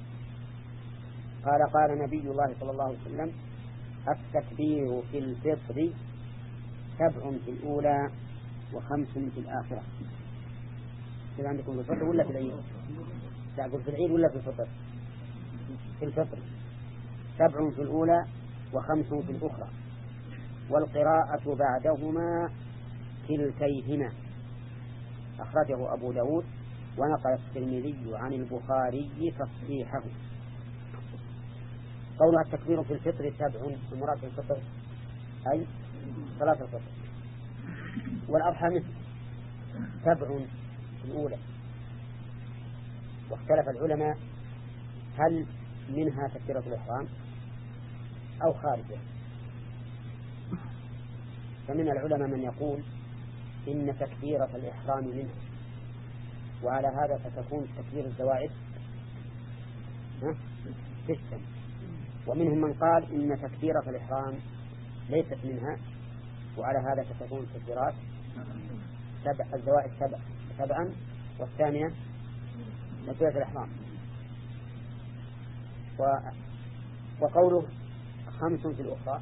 قال نبي الله صلى الله عليه وسلم: التكبير في الفطر 7 في الأولى و5 في الآخرة. كذا عندكم في الفطر ولا في العيد؟ لا، أقول في العيد ولا في الفطر؟ في الفطر 7 في الأولى و5 في الأخرى، والقراءة بعدهما كلتيهما. أخرجه أبو داود ونقل الترمذي عن البخاري تصحيحه. قولها التكبير في الفطر 7، المراد في الفطر أي صلاة الفطر. والأضحى مثل 7 في الأولى. واختلف العلماء هل منها تكبيرة الإحرام أو خارجه. فمن العلماء من يقول إن تكبيرة الإحرام منها، وعلى هذا فتكون تكبير الزوائد 6. ومنهم من قال إن تكبيرة الإحرام ليست منها، وعلى هذا فتكون التكبيرات 7، الزوائد 7 والثانية تكبيرة الإحرام. وقوله 5 في الأخرى،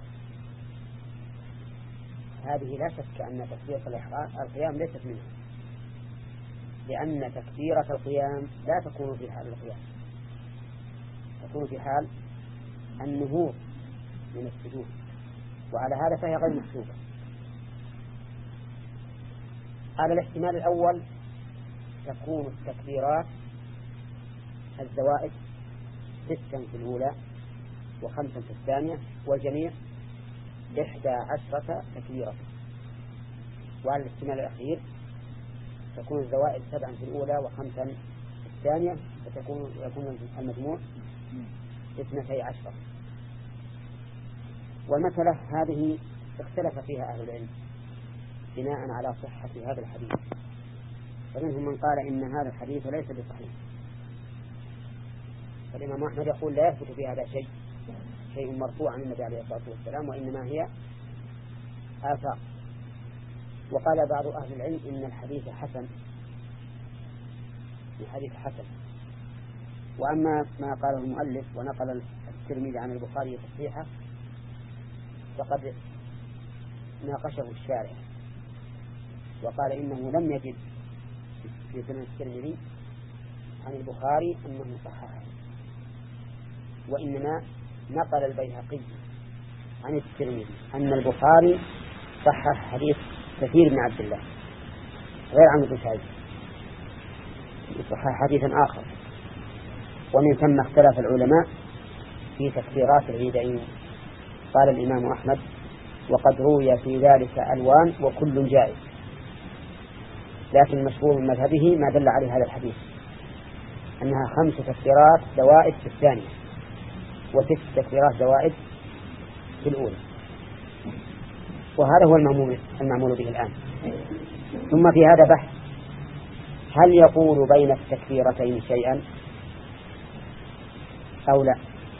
هذه لا شك أن تكبيرة القيام ليست منها، لأن تكبيرة القيام لا تكون في حال القيام، تكون في حال النهوض من السجود، وعلى هذا فهي غير محسوبة. على الاحتمال الأول تكون التكبيرات الزوائد 6 في الأولى و5 في الثانية، والجميع 11 تكبيرة. وعلى الاحتمال الأخير تكون الزوائد 7 في الأولى و5 في الثانية، يكون المجموع 12. والمسألة هذه اختلف فيها أهل العلم بناء على صحة هذا الحديث، فمنهم من قال إن هذا الحديث ليس بصحيح. فالإمام أحمد يقول لا يثبت في هذا شيء مرفوع عن النبي عليه الصلاة والسلام، وإنما هي آثار. وقال بعض أهل العلم إن الحديث حسن، وأما ما قاله المؤلف ونقل الترمذي عن البخاري تصحيحه فقد ناقشه الشارع وقال إنه لم يجد في سنن الترمذي عن البخاري أنه صححه، وإنما نقل البيهقي عن الترمذي أن البخاري صحح حديث كثير بن عبد الله غير عن ابن سعيد، صحح حديثا آخر. ومن ثم اختلف العلماء في تكبيرات العيدين. قال الإمام أحمد: وقد روي في ذلك ألوان وكل جائز، لكن مشهور من مذهبه ما دل عليه هذا الحديث، أنها 5 تكبيرات زوائد في الثانية و6 تكبيرات زوائد في الأولى، وهذا هو المعمول به الآن. ثم في هذا بحث: هل يقول بين التكبيرتين شيئا أو لا؟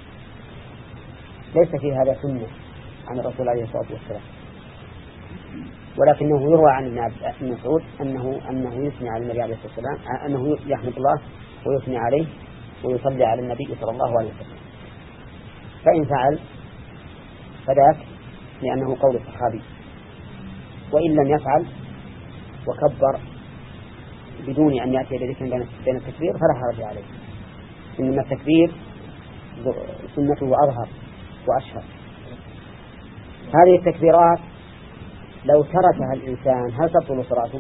ليس في هذا سنة عن الرسول عليه الصلاة والسلام، ولكنه يروى عن ابن مسعود أنه يثني على النبي عليه الصلاة والسلام، أنه يحمد الله ويثني عليه ويصلي على النبي صلى الله عليه وسلم. فإن فعل فذاك لأنه قول الصحابي، وإن لم يفعل وكبر بدون أن يأتي بذكر بين التكبير فلا حرج عليه، إنما التكبير سنته أظهر وأشهر. هذه التكبيرات لو تركها الإنسان هل تبطل صلاته؟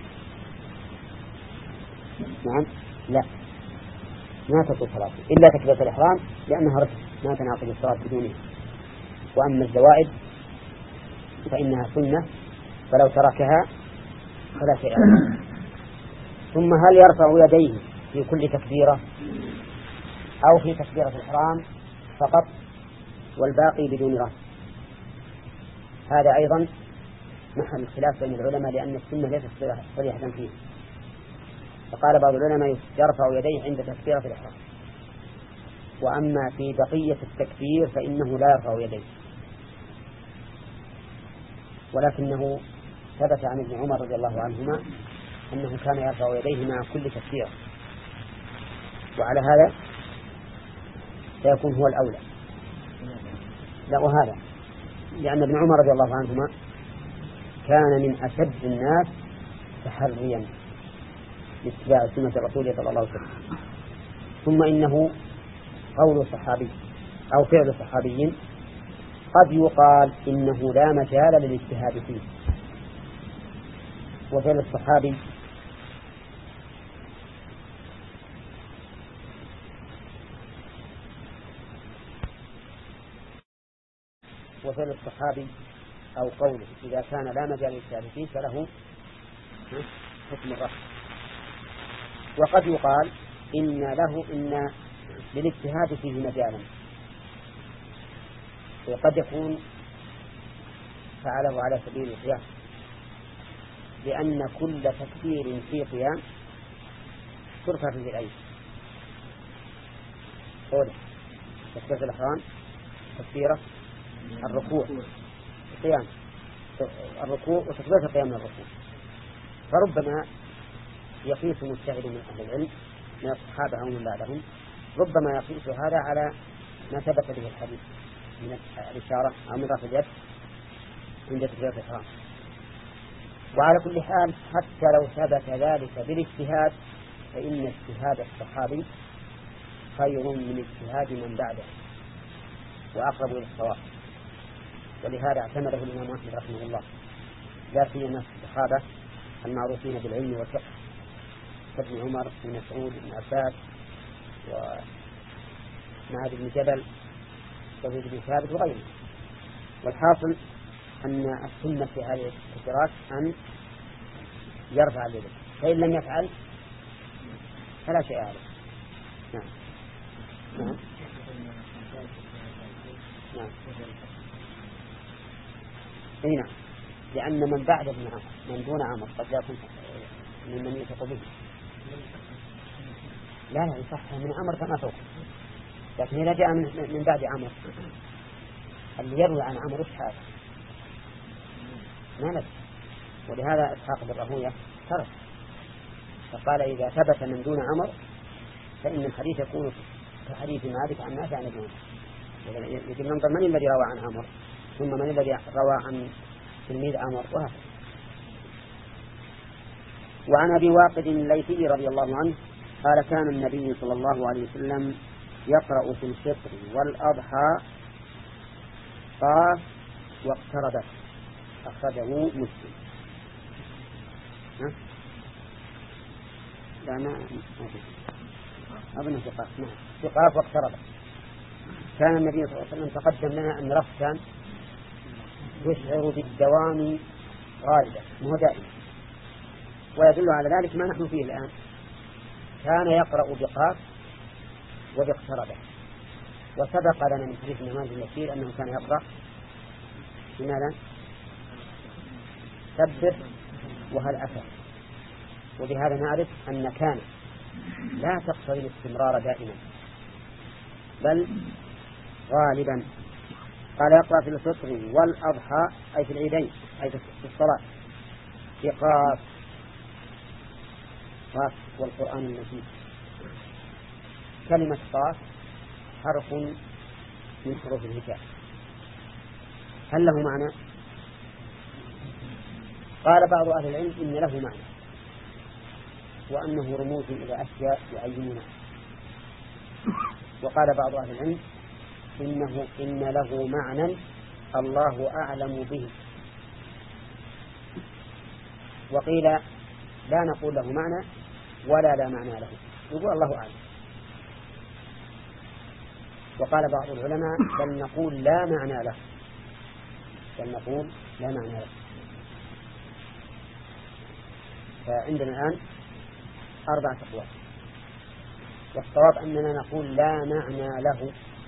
نعم، لا، ما تبطل صلاته إلا تكبيرة الإحرام لأنها ركن ما تنعقد الصلاة بدونها. وأما الزوائد فإنها سنة، فلو تركها فلا شيء عليه. ثم هل يرفع يديه في كل تكبيرة أو في تكبيرة الإحرام فقط والباقي بدون رفع؟ هذا أيضا محل الخلاف بين العلماء، لأن السنة ليست صريحة فيه. فقال بعض العلماء يرفع يديه عند تكبيرة الإحرام، وأما في بقية التكبير فإنه لا يرفع يديه. ولكنه ثبت عن ابن عمر رضي الله عنهما أنه كان يرفع يديه مع كل تكبيرة، وعلى هذا سيكون هو الأولى. لا، وهذا لأن ابن عمر رضي الله عنهما كان من أشد الناس تحريا لاتباع سنة الرسول صلى الله عليه وسلم. ثم إنه قول صحابي أو فعل صحابي قد يقال إنه لا مجال للاجتهاد فيه، وفعل الصحابي أو قوله إذا كان لا مجال للاجتهاد فيه فله حكم الرفع. وقد يقال إن للاجتهاد فيه مجالا، وقد يكون فعله على سبيل القياس، لأن كل تكبير في قيام ترفع فيه الأيدي. قوله تكبيرة الإحرام، تكبيرة الركوع، قيام الركوع، وتكبيرة القيام من الركوع. فربما يقيس مجتهد من أهل العلم من الصحابة أو من بعدهم، ربما يقيس هذا على ما ثبت به الحديث من الإشارة أو من رفع اليد عند تكبيرة الإحرام. وعلى كل حال حتى لو ثبت ذلك بالاجتهاد فإن اجتهاد الصحابي خير من اجتهاد من بعده وأقرب إلى الصواب، ولهذا اعتمده الإمام أحمد رحمه الله، لا سيما الصحابة المعروفين بالعلم والفقه كابن عمر بن مسعود بن عباس ومعاذ بن جبل وزيد بن ثابت وغيره. والحاصل أن السنة في هذه التكبيرات أن يرفع اليد، فإن لم يفعل فلا شيء عليه. نعم. نعم. نعم. نعم. لأن من بعد ابن عمر من دون عمر قد يكون ممن يثق به. لا يصح من عمر فما فوق، لكن إذا جاء من بعد عمر اللي يروي عن عمر وش هذا؟ ما نفس. ولهذا إسحاق بن راهويه ترك فقال إذا ثبت من دون عمر فإن الحديث يكون كحديث مالك عن نافع عن ابن عمر. يجب ننظر من الذي روى عن عمر ثم من الذي روى عن تلميذ عمر وهكذا. وعن أبي واقد الليثي رضي الله عنه قال كان النبي صلى الله عليه وسلم يقرأ في الفطر والأضحى قاف واقتربت، أخرجه مسلم. لا ما أظن في قاف واقتربت. كان النبي صلى الله عليه وسلم تقدم لنا أن رفع كان يشعر بالدوام غالبا مو دائما، ويدل على ذلك ما نحن فيه الآن. كان يقرأ بقاف وباقتربت، وسبق لنا من حديث النعمان بن بشير أنه كان يقرأ بماذا؟ سبح وهل أتى. وبهذا نعرف أن كان لا تقتضي الاستمرار دائما بل غالبا. قال يقرأ في الفطر والأضحى أي في العيدين أي في الصلاة بقاف والقرآن المجيد. كلمة قاف حرف من حروف الهجاء، هل له معنى؟ قال بعض أهل العلم إن له معنى وأنه رموز إلى أشياء يعينونها. وقال بعض أهل العلم إن له معنى الله أعلم به. وقيل لا نقول له معنى ولا لا معنى له، يقول الله أعلم. وقال بعض العلماء بل نقول لا معنى له، فعندنا الآن 4 أقوال، والصواب أننا نقول لا معنى له.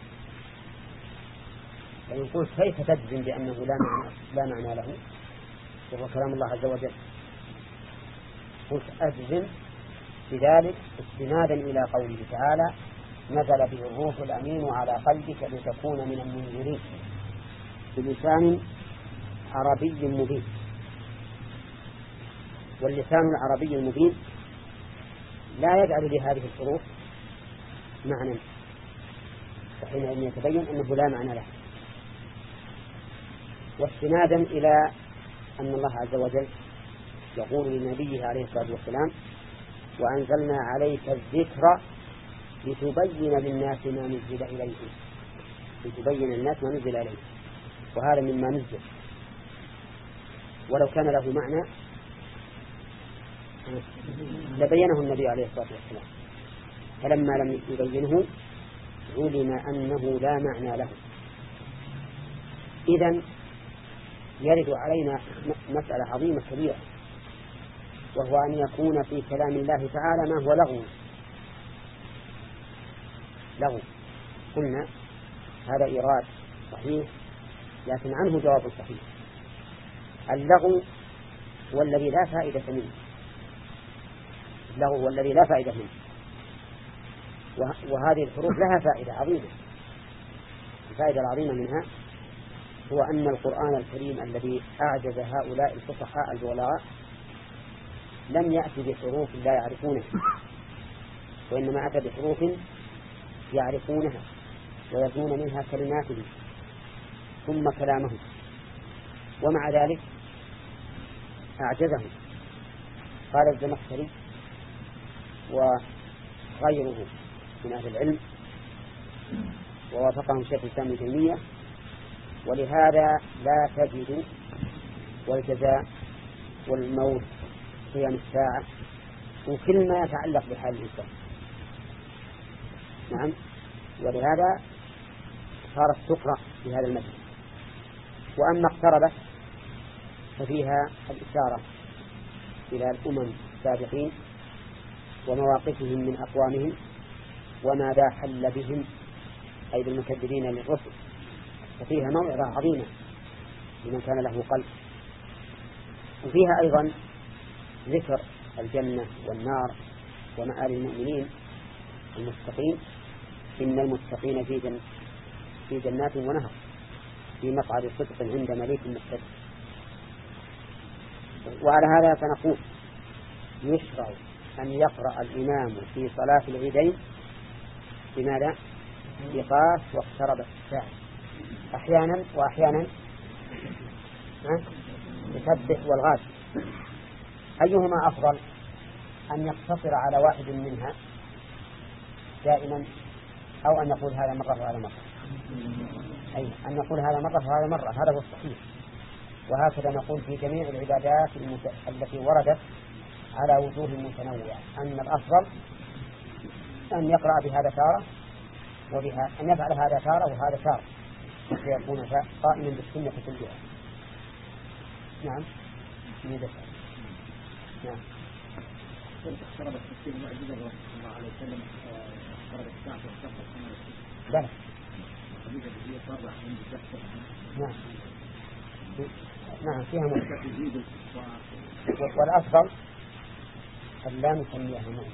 فنقول كيف تجزم بأنه لا معنى له وهو كلام الله عز وجل؟ قلت أجزم بذلك استنادا إلى قوله تعالى نزل به الروح الأمين على قلبك لتكون من المنذرين بلسان عربي مبين. واللسان العربي المبين لا يجعل لهذه الحروف معنى، فحينئذ يتبين أنه لا معنى له. واستنادا إلى أن الله عز وجل يقول لنبيه عليه الصلاة والسلام: وأنزلنا عليك الذكر لتبين للناس ما نزل إليهم، لتبين الناس ما نزل إليهم، وهذا مما نزل. ولو كان له معنى لبينه النبي عليه الصلاة والسلام، فلما لم يبينه علم أنه لا معنى له. إذن يرد علينا مسألة عظيمة كبيرة، وهو أن يكون في كلام الله تعالى ما هو لغو. قلنا هذا إيراد صحيح، لكن عنه جواب صحيح. اللغو والذي لا فائدة منه، اللغو والذي لا فائدة منه. وهذه الحروف لها فائدة عظيمة. الفائدة العظيمة منها هو أن القرآن الكريم الذي أعجز هؤلاء الفصحاء البغلاء لم يأتي بحروف لا يعرفونها، وإنما أتى بحروف يعرفونها ويبنون منها كلماته ثم كلامه، ومع ذلك أعجزهم. قال الزمخشري وغيره من أهل العلم ووافقهم شيخ الإسلام ابن تيمية: ولهذا لا تجد والجزاء والموت قيام الساعة وكل ما يتعلق بحال الإنسان. نعم، ولهذا صارت تقرأ في هذا المجلس. وأما اقتربت ففيها الإشارة إلى الأمم السابقين ومواقفهم من أقوامهم وماذا حل بهم، أي بالمكذبين للرسل، وفيها موعظة عظيمة لمن كان له قلب. وفيها أيضا ذكر الجنة والنار ومآل المؤمنين المتقين: إن المتقين في جنات ونهر في مقعد صدق عند مليك مقتدر. وعلى هذا فنقول: يشرع أن يقرأ الإمام في صلاة العيدين بماذا؟ بقاف واقتربت الساعة أحيانا، وأحيانا يسبح والغاش. أيهما أفضل؟ أن يقتصر على واحد منها دائما، أو أن يقول هذا مرة وهذا مرة؟ أي أن يقول هذا مرة وهذا مرة، هذا هو الصحيح. وهكذا نقول في جميع العبادات التي وردت على وجوه متنوعة، أن الأفضل أن يقرأ بهذا تارة وبها، أن يفعل هذا تارة وهذا تارة، فيكون قائما بالسنة كلها. نعم. نعم. اقتربت تفسير المعجزة الرسول صلى الله عليه وسلم، اقتربت الساعة واقتربت القمر. بلى. نعم. نعم فيها مشكلة. والأفضل أن لا نسميها معجزة،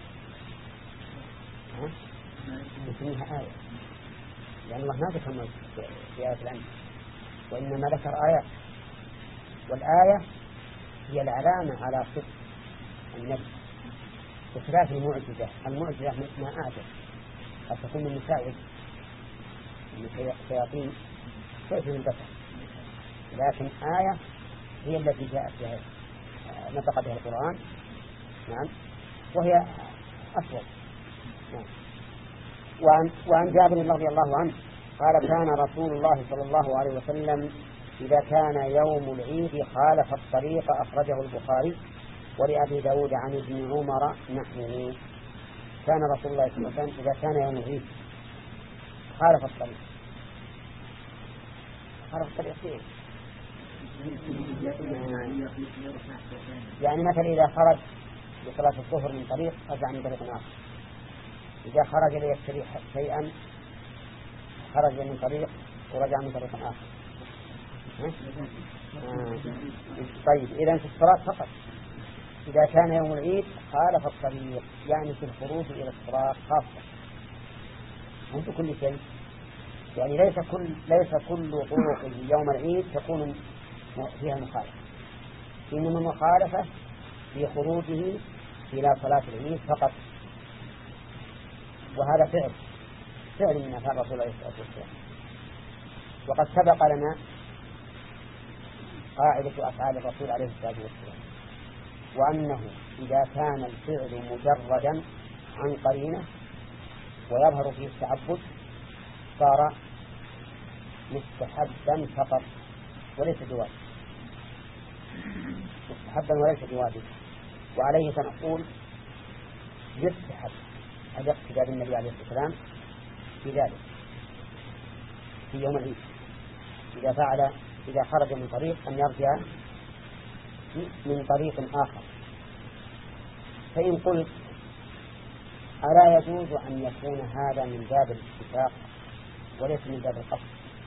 نسميها آية، لأن الله ما ذكر معجزة في آية الأنبياء، وإنما ذكر آيات. والآية هي العلامة على صدق النبي، بخلاف المعجزة. المعجزة ما أعجز، قد تكون من مساعد من الشياطين كيف من بشر، لكن آية هي التي جاءت بها نطق بها القرآن. نعم، وهي أفضل. نعم. وعن جابر رضي الله عنه قال: كان رسول الله صلى الله عليه وسلم إذا كان يوم العيد خالف الطريق، أخرجه البخاري. ولأبي داود عن ابن عمر نحوه: كان رسول الله صلى الله عليه وسلم إذا كان يوم العيد خالف الطريق. خالف الطريق فيه يعني مثلا إذا خرج لصلاة الظهر من طريق رجع من طريق آخر، إذا خرج ليشتري شيئا خرج من طريق ورجع من طريق آخر. طيب، إذا في الصلاة فقط. إذا كان يوم العيد خالف الطريق يعني في الخروج إلى الصلاة خاصة، مو كل شيء. يعني ليس كل طرق يوم العيد تكون فيها مخالفة، إنما مخالفة في خروجه إلى صلاة العيد فقط، وهذا فعل من أفعال الرسول عليه الصلاة والسلام. وقد سبق لنا قاعدة أفعال الرسول عليه الصلاة والسلام، وأنه إذا كان الفعل مجردا عن قرينة ويظهر فيه التعبد صار مستحبا فقط وليس بواجب، مستحبا وليس بواجب. وعليه فنقول يستحب الاقتداء بالنبي عليه الصلاة والسلام في ذلك في يوم العيد إذا خرج من طريق أن يرجع من طريق آخر. فإن قلت ألا يجوز أن يكون هذا من باب الاتفاق وليس من باب القصد؟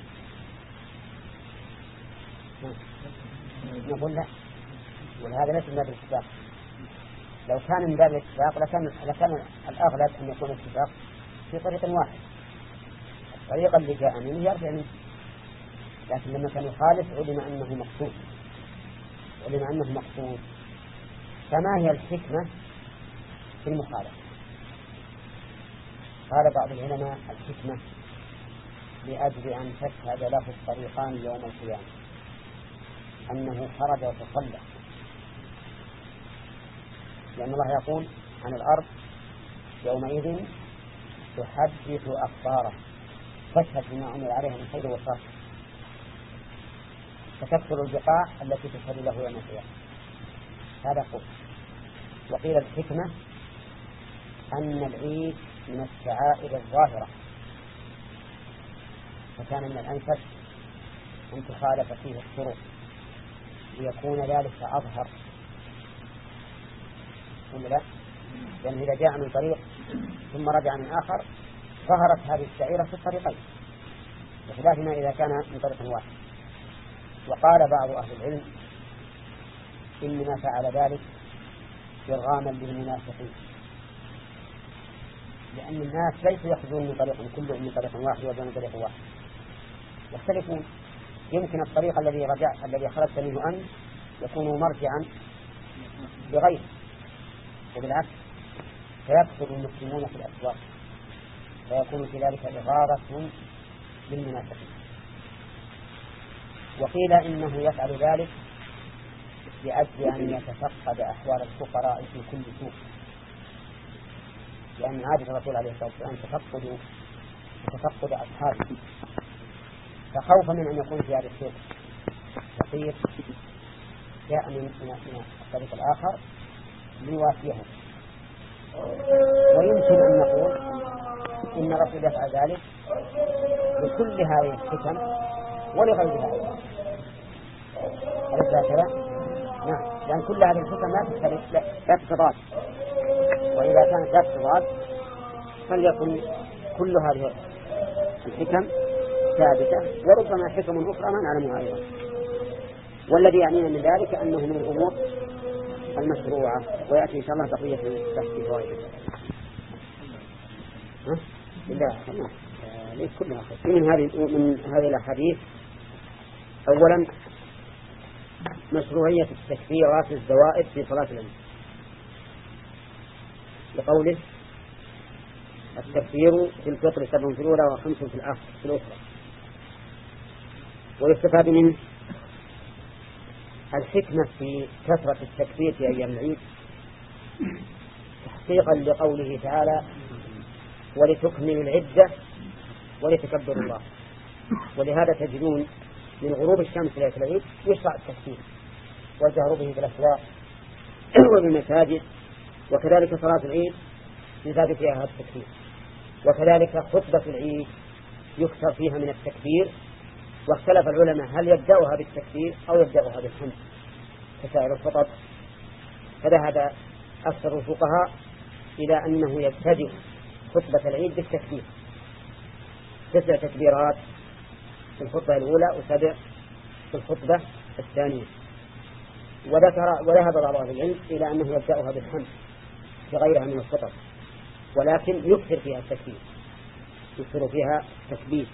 نقول لا، ولهذا ليس من باب الاتفاق. لو كان من باب الاتفاق لكان الأغلب أن يكون الاتفاق في طريق واحد، الطريق اللي جاء منه يرجع منه، لكن لما كان يخالف علم أنه مقصود. فما هي الحكمة في المخالفة؟ قال بعض العلماء الحكمة لأجل أن تشهد له الطريقان يوم القيامة أنه خرج وتصلى، لأن الله يقول عن الأرض يومئذ تحدث أخباره تشهد بما عمل عليها من خير وشر، فتكثر البقاع التي تشهد له يوم القيامة. هذا قول. وقيل الحكمة أن العيد من الشعائر الظاهرة، فكان من الأنسب أن تخالف فيه الطرق ليكون ذلك أظهر، ولا لا؟ لأن إذا جاء من طريق ثم رجع من آخر ظهرت هذه الشعيرة في الطريقين، بخلاف ما إذا كان من طريق واحد. وقال بعض أهل العلم إنما فعل ذلك إرغاما للمنافقين، لأن الناس ليسوا يخرجون من طريق كلهم من طريق واحد ويرجعون من طريق واحد، يختلفون. يمكن الطريق الذي خرجت منه أنت يكون مرجعا بغير، وبالعكس فيكثر المسلمون في الأسواق، فيكون في ذلك إغاظة للمنافقين. وقيل إنه يفعل ذلك لأجل أن يتفقد أحوال الفقراء في كل سوق، لأن عادة الرسول عليه الصلاة والسلام تفقد أصحابه، فخوفا من أن يكون في هذا السوق فقير جاء من الطريق الآخر ليوافيه. ويمكن أن نقول إن الرسول يفعل ذلك لكل هذه الحكم ولغيرها أيضا، أليس هكذا؟ نعم، لأن كل هذه الحكم لا تتضاد، وإذا كانت لا تتضاد فليكن كل هذه الحكم ثابتة، وربما حكم أخرى ما نعلمها أيضا. والذي يعنينا من ذلك أنه من الأمور المشروعة، ويأتي إن شاء الله بقية في فوائد. بالله ليس كلها من هذه الأحاديث. أولا مشروعية التكبيرات الزوائد في صلاة العيد، لقوله التكبير في الفطر 7 في الأولى و5 في الأخرى. ويستفاد منه الحكمة في كثرة التكبير في أيام العيد تحقيقا لقوله تعالى ولتكملوا العدة ولتكبروا الله. ولهذا تجدون من غروب الشمس ليلة العيد يشرع التكبير والجهر به في الأسواق وبالمساجد، وكذلك صلاة العيد يزاد فيها هذا التكبير، وكذلك خطبة العيد يكثر فيها من التكبير. واختلف العلماء هل يبدأها بالتكبير أو يبدأها بالحمد كسائر الخطب، فذهب أكثر الفقهاء إلى أنه يبتدئ خطبة العيد بالتكبير، 9 تكبيرات في الخطبة الأولى و7 في الخطبة الثانية. وذهب بعض أهل العلم إلى أنه يبدأها بالحمد في غيرها من الخطب، ولكن يكثر فيها التكبير، يكثر فيها التكبير.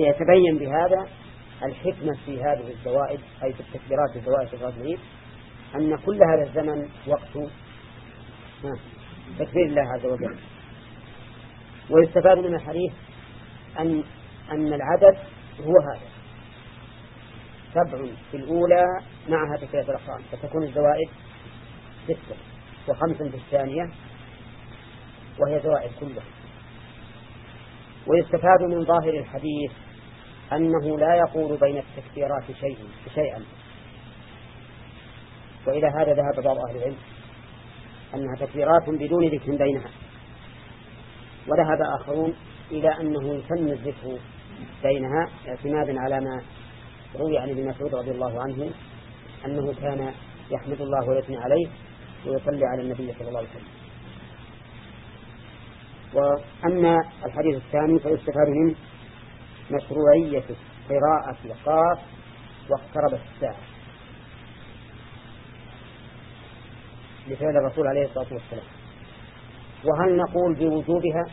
فيتبين بهذا الحكمة في هذه الزوائد، أي في التكبيرات الزوائد في صلاة العيد، أن كل هذا الزمن وقت تكبير الله عز وجل. ويستفاد من الحديث أن العدد هو هذا 7 في الأولى معها تكبيرة الإحرام، فتكون الزوائد 6 و5 في الثانية وهي زوائد كلها. ويستفاد من ظاهر الحديث أنه لا يقول بين التكبيرات شيئا، وإلى هذا ذهب بعض أهل العلم أنها تكبيرات بدون ذكر بينها، وذهب آخرون إلى أنه يسن الذكر بينها اعتمادا على ما روي عن ابن مسعود رضي الله عنه أنه كان يحمد الله ويثني عليه ويصلي على النبي صلى الله عليه وسلم. وأما الحديث الثاني فيستفاد منه مشروعية قراءة قاف واقتربت الساعة لفعل الرسول عليه الصلاة والسلام. وهل نقول بوجوبها؟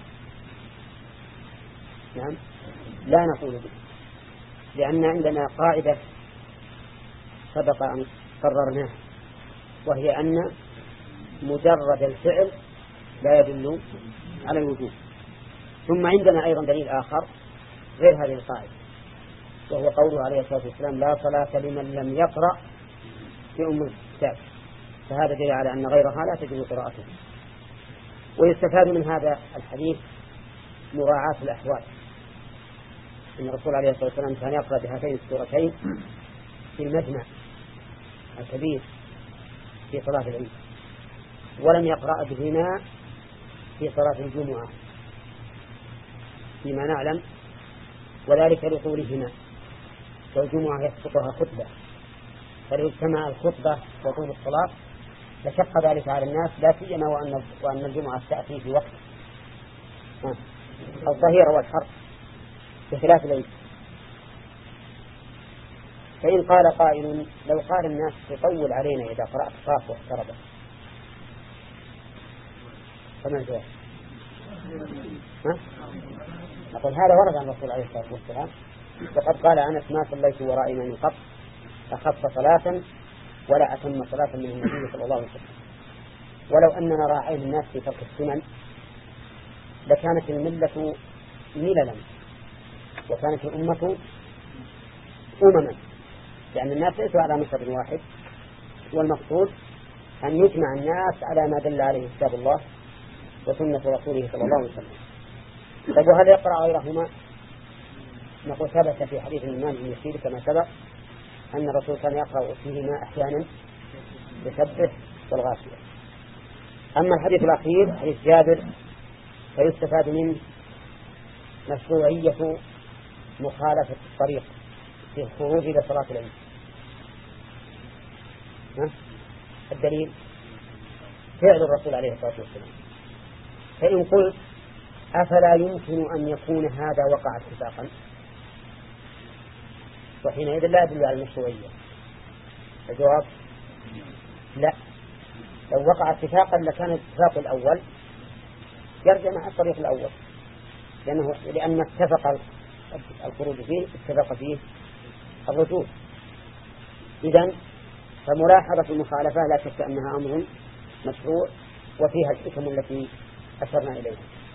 نعم، لا نقول به، لأن عندنا قاعدة سبق أن قررناها، وهي أن مجرد الفعل لا يدل على الوجوب. ثم عندنا أيضا دليل آخر غير هذه القاعدة، وهو قوله عليه الصلاة والسلام لا صلاة لمن لم يقرأ بأم الكتاب، فهذا دليل على أن غيرها لا تجوز قراءته. ويستفاد من هذا الحديث مراعاة الأحوال، إن الرسول عليه الصلاة والسلام كان يقرأ بهاتين السورتين في المجمع الكبير في صلاة العيد، ولم يقرأ بهما في صلاة الجمعة فيما نعلم، وذلك لطولهما، والجمعة يسقطها خطبة، فلو اجتمع الخطبة وطول الصلاة لشق ذلك على الناس، لا سيما وأن الجمعة تأتي في وقت الظهيرة والحر بخلاف العيد. فإن قال قائل لو قال الناس تطول علينا إذا قرأت قاف واقتربت، فما الجواب؟ نقول هذا ورد عن الرسول عليه الصلاة والسلام، وقد قال أنس ما صليت وراء من قط أخف صلاة ولا أتم صلاة من النبي صلى الله عليه وسلم. ولو أننا راعينا الناس في ترك السنن لكانت الملة مللا وكانت الأمة أمما، لأن الناس ليسوا على مصدر واحد، والمقصود أن يجمع الناس على ما دل عليه كتاب الله وسنة رسوله صلى الله عليه وسلم. طيب وهل يقرأ غيرهما؟ نقول ثبت في حديث الإمام بن يسير كما سبق أن الرسول كان يقرأ فيهما أحيانا بسبح والغاشية. أما الحديث الأخير حديث جابر فيستفاد منه مشروعية مخالفة الطريق في الخروج إلى صلاة العيد. الدليل فعل الرسول عليه الصلاة والسلام. فإن قلت أفلا يمكن أن يكون هذا وقع اتفاقا، وحينئذ لا يدل على المشروعية. الجواب لا، لو وقع اتفاقا لكان الاتفاق الأول يرجع مع الطريق الأول، لأن اتفق الخروج فيه اتفق فيه الرجوع. إذن فملاحظة المخالفة لا شك أنها أمر مشروع وفيها الحكم التي أشرنا إليها.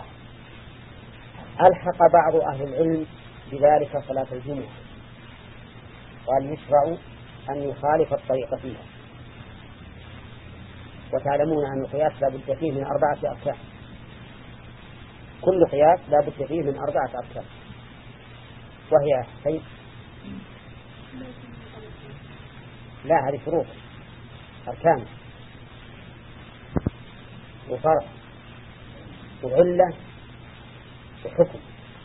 ألحق بعض أهل العلم بذلك صلاة الجمعة، قال يشرع أن يخالف الطريق فيها. وتعلمون أن القياس لا بد فيه من 4 أركان، كل قياس لا بد فيه من 4 أركان، وهي حين لا هذه شروط أركان وفرع وعلة وحكم.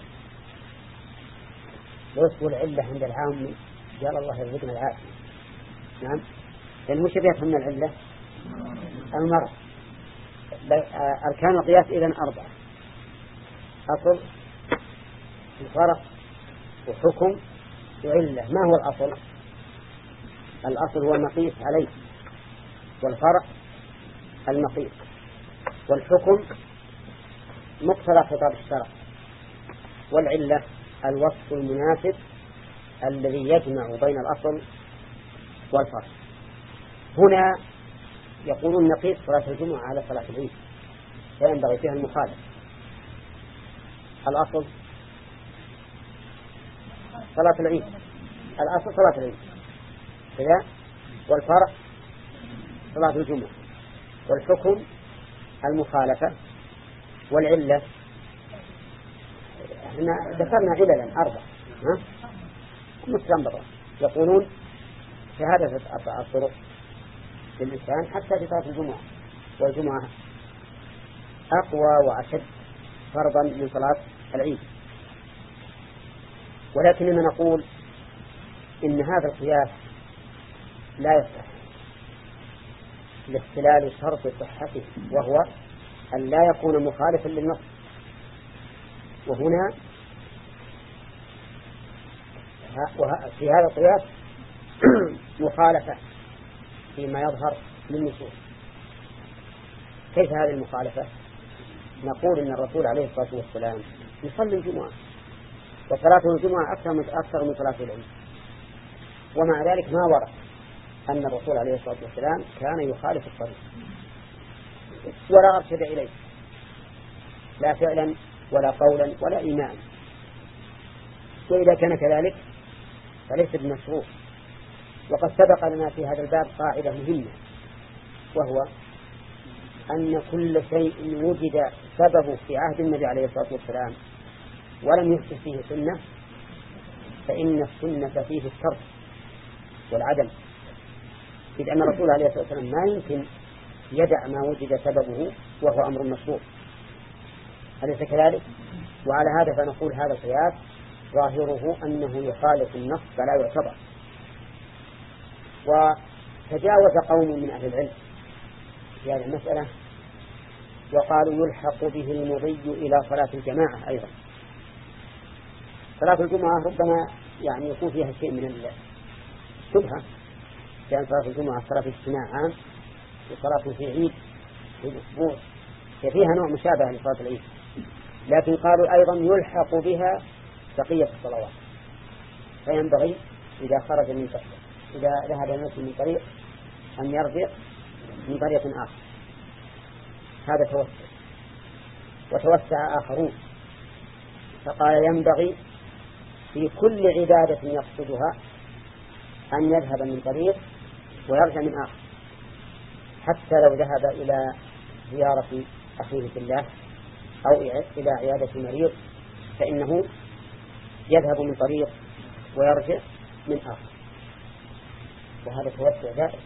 وصف العلة عند العام قال الله يرزقنا العافية، نعم، لأن مش بيفهم العلة المرض. أركان القياس إذن 4: أصل وفرع وحكم وعلة. ما هو الأصل؟ الأصل هو المقيس عليه، والفرع المقيس، والحكم مقتضى خطاب الشرع، والعلة الوصف المناسب الذي يجمع بين الأصل والفرع. هنا يقولون نقيس صلاة الجمعة على صلاة العيد فينبغي فيها المخالف. الأصل صلاة العيد، الأصل صلاة العيد كذا، والفرع صلاة الجمعة، والحكم المخالفة، والعلة احنا ذكرنا عللا 4 مستنبطة. يقولون شهادة الطرق للإنسان حتى في صلاة الجمعة، والجمعة أقوى وأشد فرضا من صلاة العيد. ولكننا نقول إن هذا القياس لا يصح لاختلال شرط صحته، وهو أن لا يكون مخالفا للنص. وهنا في هذا القياس مخالفة فيما يظهر للنصوص. كيف هذه المخالفة؟ نقول إن الرسول عليه الصلاة والسلام يصلي الجمعة، وصلاة الجمعة أكثر من صلاة العيد، ومع ذلك ما ورد أن الرسول عليه الصلاة والسلام كان يخالف الطريق ولا أرشد إليه، لا فعلا ولا قولا ولا إيمان. وإذا كان كذلك فليس بمشروع. وقد سبق لنا في هذا الباب قاعدة مهمة، وهو أن كل شيء وجد سببه في عهد النبي عليه الصلاة والسلام ولم يحدث فيه سنة فإن السنة فيه الترك والعدم، إذ أن الرسول عليه الصلاة والسلام ما يمكن يدع ما وجد سببه وهو أمر مشروع، أليس كذلك؟ وعلى هذا فنقول هذا القياس ظاهره أنه يخالف النص فلا يعتبر. وتجاوز قوم من أهل العلم في هذه المسألة وقالوا يلحق به المضي إلى صلاة الجماعة أيضا. صلاة الجمعة ربما يعني يكون فيها شيء من الشبهة، لأن صلاة الجمعة صلاة اجتماع عام وصلاة في عيد في الأسبوع فيها نوع مشابه لصلاة العيد، لكن قالوا أيضا يلحق بها بقية الصلوات، فينبغي إذا خرج من طريق، إذا ذهب المسجد من طريق أن يرجع من طريق آخر. هذا توسع. وتوسع آخرون فقال ينبغي في كل عبادة يقصدها أن يذهب من طريق ويرجع من آخر، حتى لو ذهب إلى زيارة أخيه في الله أو إلى عيادة مريض فإنه يذهب من طريق ويرجع من آخر، وهذا توسع دائم.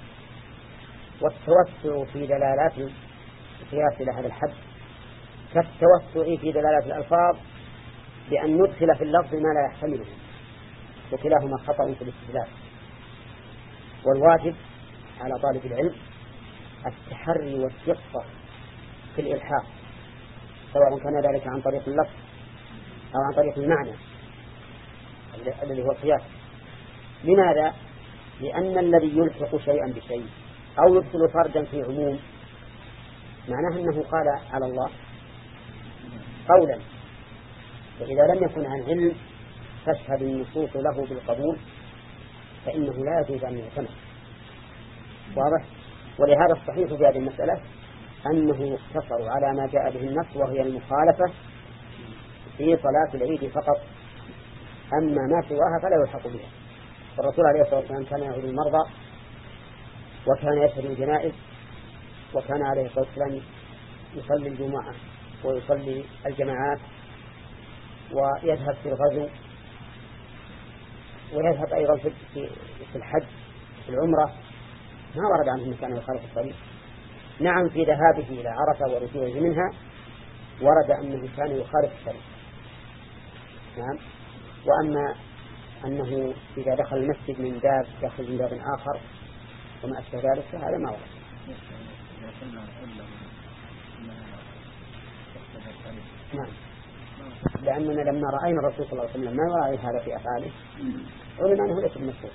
والتوسع في دلالات القياس إلى هذا الحد كالتوسع في دلالات الألفاظ بأن ندخل في اللفظ ما لا يحتمله، وكلاهما خطأ في الاستدلال. والواجب على طالب العلم التحري والدقة في الإلحاق، سواء كان ذلك عن طريق اللفظ أو عن طريق المعنى الذي هو القياس. لماذا؟ لأن الذي يلحق شيئا بشيء أو يدخل فرجا في عموم معناه أنه قال على الله قولا، وإذا لم يكن عن علم تشهد النصوص له بالقبول فإنه لا يجوز أن يعتمد. واضح؟ ولهذا الصحيح في هذه المسألة أنه يقتصر على ما جاء به النص وهي المخالفة في صلاة العيد فقط، أما ما سواها فلا يلحق بها. الرسول عليه الصلاة والسلام كان يعود المرضى وكان يشهد الجنائز، وكان عليه الصلاة والسلام يصلي الجمعة ويصلي الجماعات ويذهب في الغزو ويذهب أيضا في الحج في العمرة، ما ورد عنه أنه كان يخالف الطريق. نعم في ذهابه إلى عرفة ورجوعه منها ورد أنه كان يخالف الطريق، نعم. وأما أنه إذا دخل المسجد من باب يخرج من باب آخر وما أشبه ذلك فهذا ما ورد. نعم، لأننا لما رأينا الرسول صلى الله عليه وسلم ما رأي هذا في أفعاله علم أنه ليس بمشروع،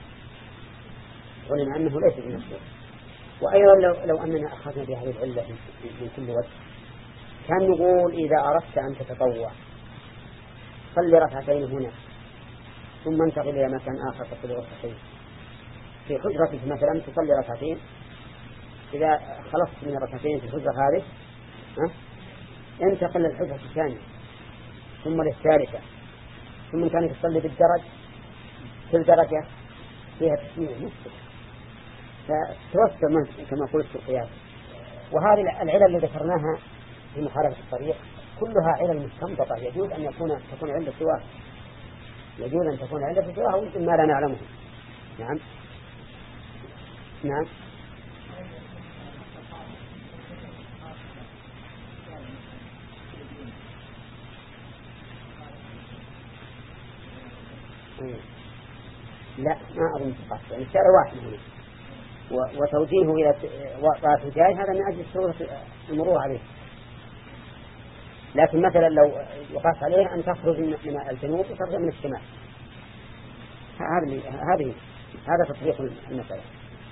علم أنه ليس بمشروع. وأيضا لو أننا أخذنا بهذه العلة من كل وجه كان نقول إذا أردت أن تتطوع صلي ركعتين هنا ثم انتقل إلى مكان آخر تصلي ركعتين، في حجرتك مثلا تصلي ركعتين إذا خلصت من الركعتين في الحجرة هذه انتقل للحجرة الثانية ثم للثالثة، ثم كانك تصلي بالدرج، كل درجة فيها تسمية نفسك، فتوسع كما قلت في القياس. وهذه العلل اللي ذكرناها في مخالفة الطريق كلها علل مستنبطة، يجوز أن تكون علة سواها، يجوز أن تكون علة سواها ويمكن ما لا نعلمه. نعم نعم. لا ما أظن تقاس، يعني الشارع واحد هنا وتوجيهه إلى وقت جاي هذا من أجل سهولة المرور عليه. لكن مثلا لو يقاس عليه أن تخرج من الجنوب وترجع من الشمال، هذا تطبيق المسألة.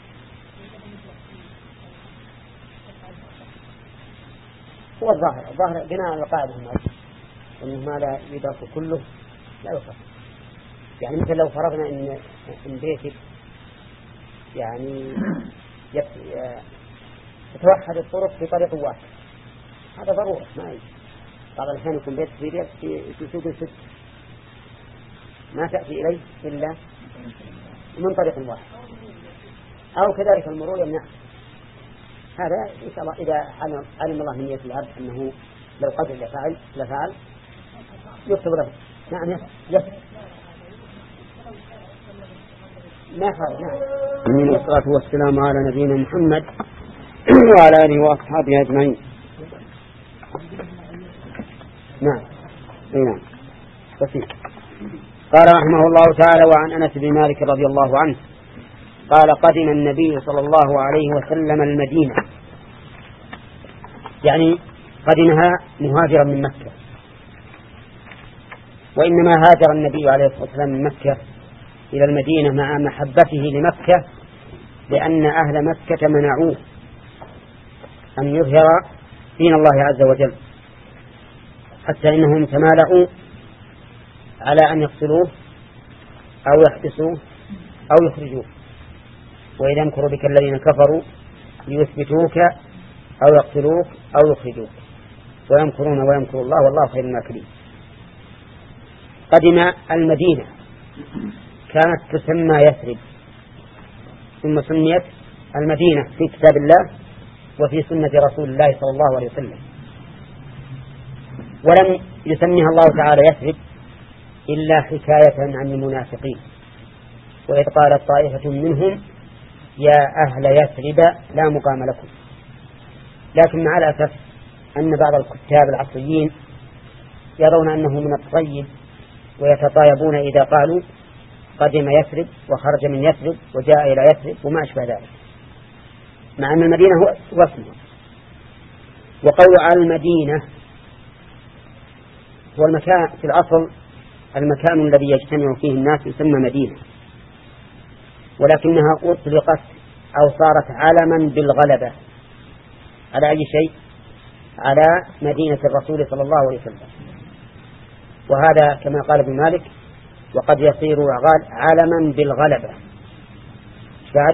هو الظاهر بناء على القاعدة أنه ما لا يدرك كله لا يقاس. يعني مثل لو فرضنا إن بيتك يعني تتوحد الطرق في طريق واحد، هذا ضرورة ما يجب. بعض الأحيان يكون بيت في سوق الست ما تأتي إليه إلا من طريق واحد، أو كذلك المرور يمنع. هذا إن شاء الله إذا علم الله من نية العبد أنه لو قدر لفعل يكتب له. نعم يكتب ما فرق. نعم. والصلاة والسلام على نبينا محمد وعلى آله وأصحابه أجمعين. نعم نعم. قال رحمه الله تعالى: وعن أنس بن مالك رضي الله عنه قال: قدم النبي صلى الله عليه وسلم المدينة، يعني قدمها مهاجرا من مكة، وإنما هاجر النبي عليه الصلاة والسلام من مكة إلى المدينة مع محبته لمكة، لأن أهل مكة منعوه أن يظهر دين الله عز وجل، حتى إنهم تمالؤوا على أن يقتلوه أو يحبسوه أو يخرجوه. وإذا يمكر بك الذين كفروا ليثبتوك أو يقتلوك أو يخرجوك ويمكرون ويمكر الله والله خير الماكرين. قدم المدينة، كانت تسمى يثرب ثم سميت المدينة في كتاب الله وفي سنة رسول الله صلى الله عليه وسلم، ولم يسميها الله تعالى يثرب إلا حكاية عن المنافقين، وإذ قالت طائفة منهم يا أهل يثرب لا مقام لكم. لكن مع الأسف أن بعض الكتاب العصريين يرون أنه من الطيب ويتطايبون إذا قالوا قدم يثرب وخرج من يثرب وجاء إلى يثرب وما أشبه ذلك، مع أن المدينة هو اسمه. وقول على المدينة هو المكان في الأصل، المكان الذي يجتمع فيه الناس يسمى مدينة، ولكنها أطلقت أو صارت علما بالغلبة على أي شيء؟ على مدينة الرسول صلى الله عليه وسلم. وهذا كما قال ابن مالك: وقد يصير علما بالغلبة، بعد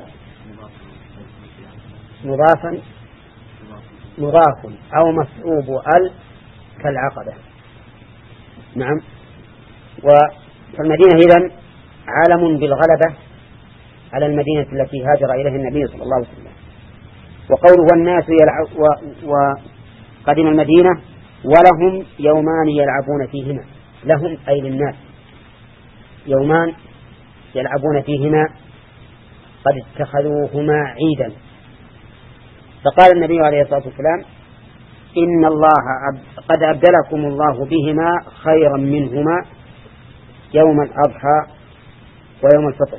مضاف أو مسعوب كالعقبة. نعم. فالمدينة إذن عالم بالغلبة على المدينة التي هاجر إليها النبي صلى الله عليه وسلم. وقوله والناس وقدم المدينة ولهم يومان يلعبون فيهما، لهم أي للناس يومان يلعبون فيهما قد اتخذوهما عيدا. فقال النبي عليه الصلاة والسلام: إن الله قد أبدلكم الله بهما خيرا منهما يوم الأضحى ويوم الفطر.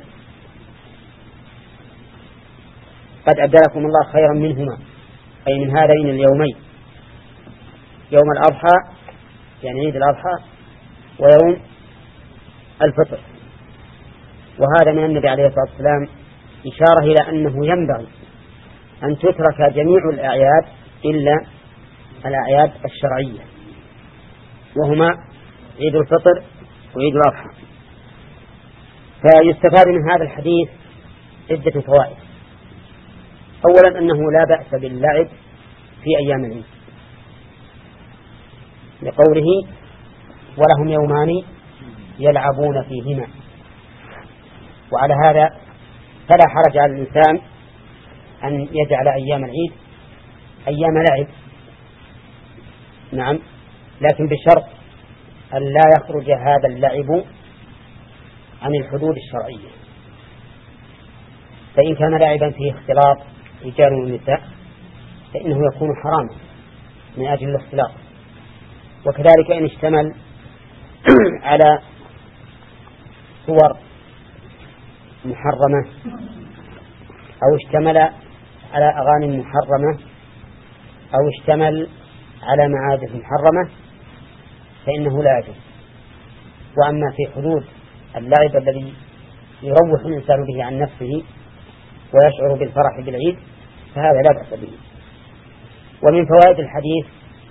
قد أبدلكم الله خيرا منهما أي من هذين اليومين، يوم الأضحى يعني عيد الأضحى ويوم الفطر. وهذا من النبي عليه الصلاة والسلام إشارة إلى أنه ينبغي أن تترك جميع الأعياد إلا الأعياد الشرعية، وهما عيد الفطر وعيد الأضحى. فيستفاد من هذا الحديث عدة فوائد. أولا أنه لا بأس باللعب في أيام العيد لقوله ولهم يومان يلعبون فيهما، وعلى هذا فلا حرج على الإنسان أن يجعل أيام العيد أيام لعب، نعم، لكن بشرط أن لا يخرج هذا اللعب عن الحدود الشرعية. فإن كان لعبا فيه اختلاط رجال ونساء فإنه يكون حراما من أجل الاختلاط، وكذلك إن اشتمل على صور محرمة أو اشتمل على أغاني محرمة أو اشتمل على معازف محرمة فإنه لا يجوز. وأما في حدود اللعب الذي يروح الإنسان به عن نفسه ويشعر بالفرح بالعيد فهذا لا بأس به. ومن فوائد الحديث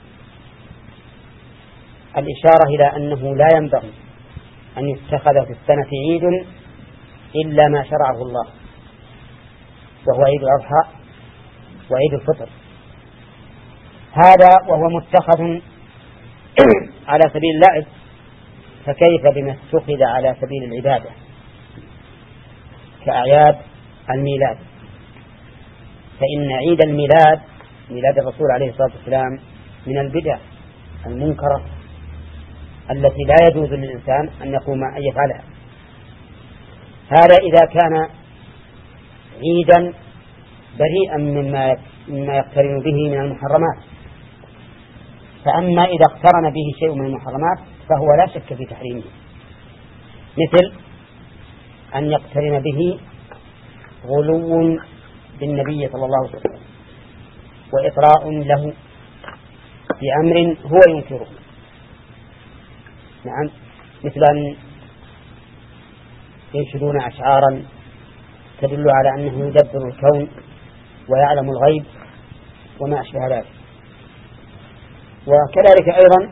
الإشارة إلى أنه لا ينبغي أن يتخذ في السنة عيد إلا ما شرعه الله، وهو عيد الأضحى وعيد الفطر، هذا وهو متخذ على سبيل اللعب، فكيف بما اتخذ على سبيل العبادة كأعياد الميلاد؟ فإن عيد الميلاد ميلاد الرسول عليه الصلاة والسلام من البدع المنكرة التي لا يجوز للإنسان أن يقوم أن يفعلها. هذا إذا كان عيدا بريئا مما يقترن به من المحرمات، فأما إذا اقترن به شيء من المحرمات فهو لا شك في تحريمه، مثل أن يقترن به غلو بالنبي صلى الله عليه وسلم وإطراء له بأمر هو ينكره، نعم، مثل أن ينشدون أشعارا تدل على أنه يدبر الكون ويعلم الغيب وما أشبه ذلك. وكذلك أيضا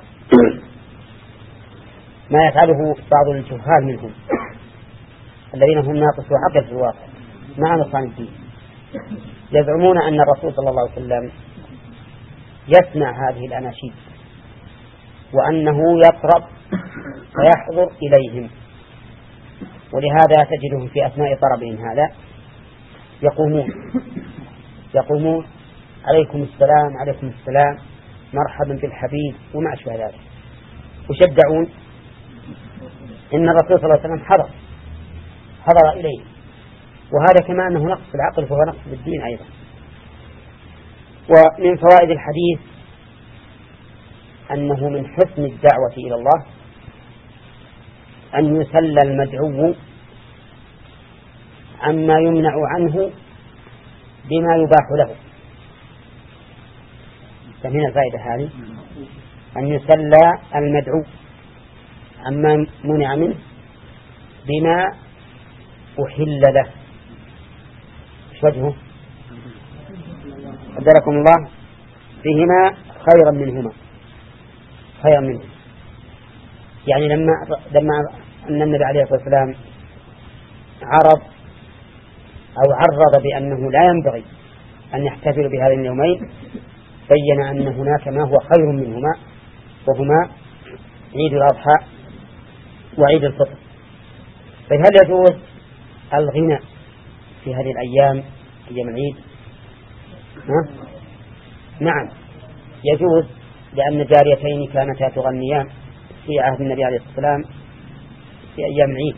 ما يفعله بعض الجهال منهم الذين هم ناقصوا عقل في الواقع مع نقصان الدين، يزعمون أن الرسول صلى الله عليه وسلم يسمع هذه الأناشيد وأنه يطرب فيحضر إليهم، ولهذا تجدهم في أثناء طربهم هذا يقومون عليكم السلام عليكم السلام مرحبا بالحبيب وما أشبه ذلك، وشجعون إن الرسول صلى الله عليه وسلم حضر إليه، وهذا كما أنه نقص في العقل فهو نقص في الدين أيضا. ومن فوائد الحديث أنه من حسن الدعوة إلى الله أن يسلى المدعو عما يمنع عنه بما يباح له. فهنا الفائدة هذه أن يسلى المدعو عما منع منه بما أحل له. ايش وجهه؟ قدركم الله فيهما خيرا منه، يعني لما أن النبي عليه الصلاة والسلام عرض بأنه لا ينبغي أن يحتفل بهذين اليومين، بين أن هناك ما هو خير منهما وهما عيد الأضحى وعيد الفطر. فهل يجوز الغنى في هذه الأيام أيام العيد؟ نعم يجوز، لأن جاريتين كانتا تغنيان في عهد النبي عليه الصلاة والسلام في أيام العيد،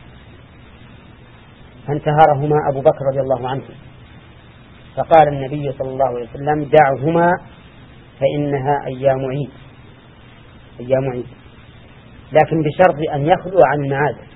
فانتهرهما أبو بكر رضي الله عنه، فقال النبي صلى الله عليه وسلم دعهما فإنها أيام عيد، لكن بشرط أن يخلو عن المعازف،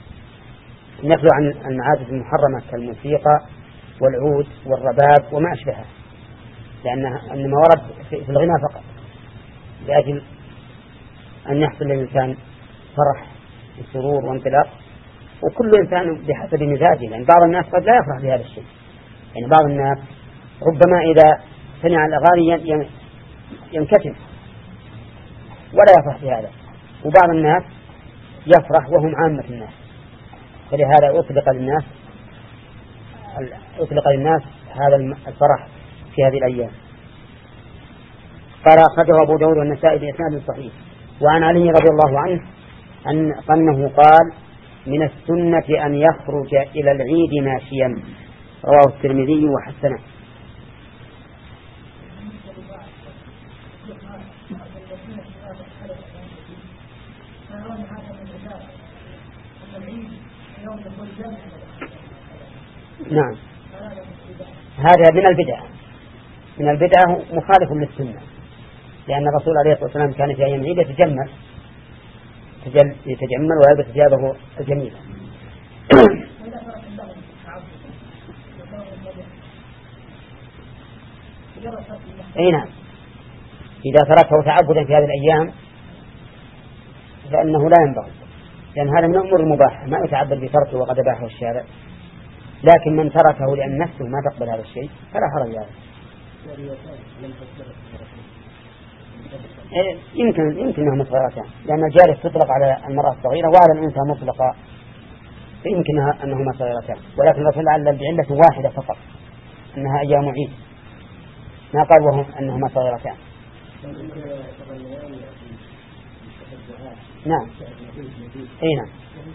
المحرمة كالموسيقى والعود والرباب وما أشبهها، لأنما ورد في الغنى فقط لأجل أن يحصل للإنسان فرح وسرور وانطلاق، وكل إنسان بحسب مزاجه، لأن بعض الناس قد لا يفرح بهذا الشيء، يعني بعض الناس ربما إذا سمع الأغاني ينكتم ولا يفرح بهذا، وبعض الناس يفرح وهم عامة الناس، فلهذا أطلق للناس هذا الفرح في هذه الأيام. قال أخرجه أبو داود والنسائي بإسناد صحيح. وعن علي رضي الله عنه أنه قال من السنة أن يخرج إلى العيد ماشيا، رواه الترمذي وحسنه. نعم، هذا من البدعة مخالف للسنة، لأن الرسول عليه الصلاة والسلام كان في أيام العيد يتجمل ويلبس ثيابه الجميلة. أي نعم، إذا تركه تعبدا في هذه الأيام فإنه لا ينبغي، لأن هذا من الأمور المباحة ما يتعبد بتركه وقد أباحه الشارع. لكن من تركه لأن نفسه ما تقبل هذا الشيء فلا حرج عليه. يمكن أنها صغيرتان، لأن الجارية تطلق على المرأة الصغيرة وعلى الأنثى مطلقة، فيمكن أنهما صغيرتان، ولكن الرسول علل بعلة واحدة فقط أنها أيام عيد، ما قال وهم أنهما صغيرتان. نعم، أي نعم،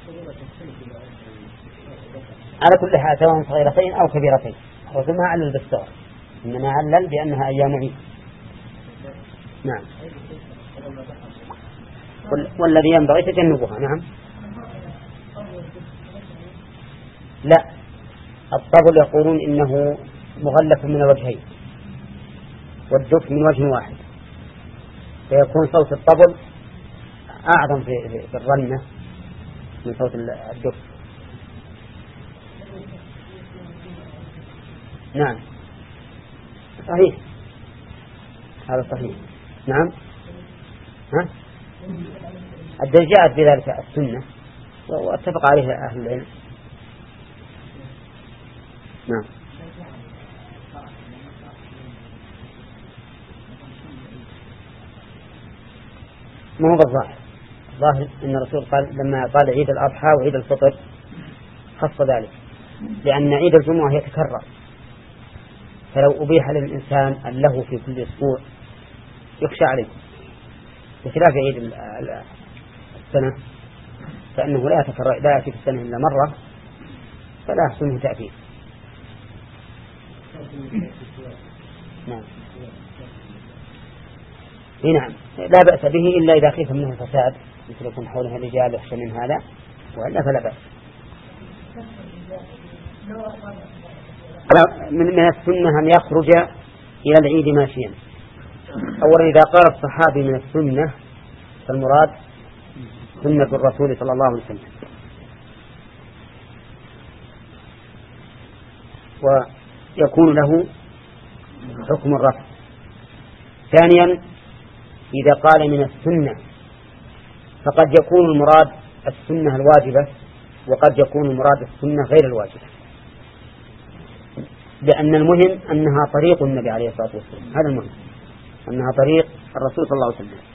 على كل حال سواء صغيرتين أو كبيرتين، وثم علل بالصغر، إنما علل بأنها أيام عيد. نعم، والذي ينبغي تجنبها. نعم، لا، الطبل يقولون إنه مغلف من الوجهين والدف من وجه واحد، فيكون صوت الطبل أعظم في الرنة من صوت الدف. نعم صحيح، هذا صحيح. نعم، الدليل جاءت بذلك السنة واتفق عليها أهل العلم. نعم، ما هو بالظاهر، الظاهر أن الرسول قال لما قال عيد الأضحى وعيد الفطر خص ذلك، لأن عيد الجمعة يتكرر، فلو أبيح للإنسان اللهو في كل أسبوع يخشى عليه، بخلاف عيد السنة فإنه لا يتكرر، لا يأتي في السنة إلا مرة، فلا يحسنه تأثير. نعم، نعم، لا بأس به إلا إذا خيف منه الفساد، مثل يكون حولها الرجال يخشى من هذا، وإلا فلا بأس. من السنة أن يخرج إلى العيد ماشيا. أولا إذا قال الصحابي من السنة فالمراد سنة الرسول صلى الله عليه وسلم، ويكون له حكم الرفع. ثانيا إذا قال من السنة فقد يكون المراد السنة الواجبة، وقد يكون المراد السنة غير الواجبة، لأن المهم أنها طريق النبي عليه الصلاة والسلام، هذا المهم، أنها طريق الرسول صلى الله عليه وسلم.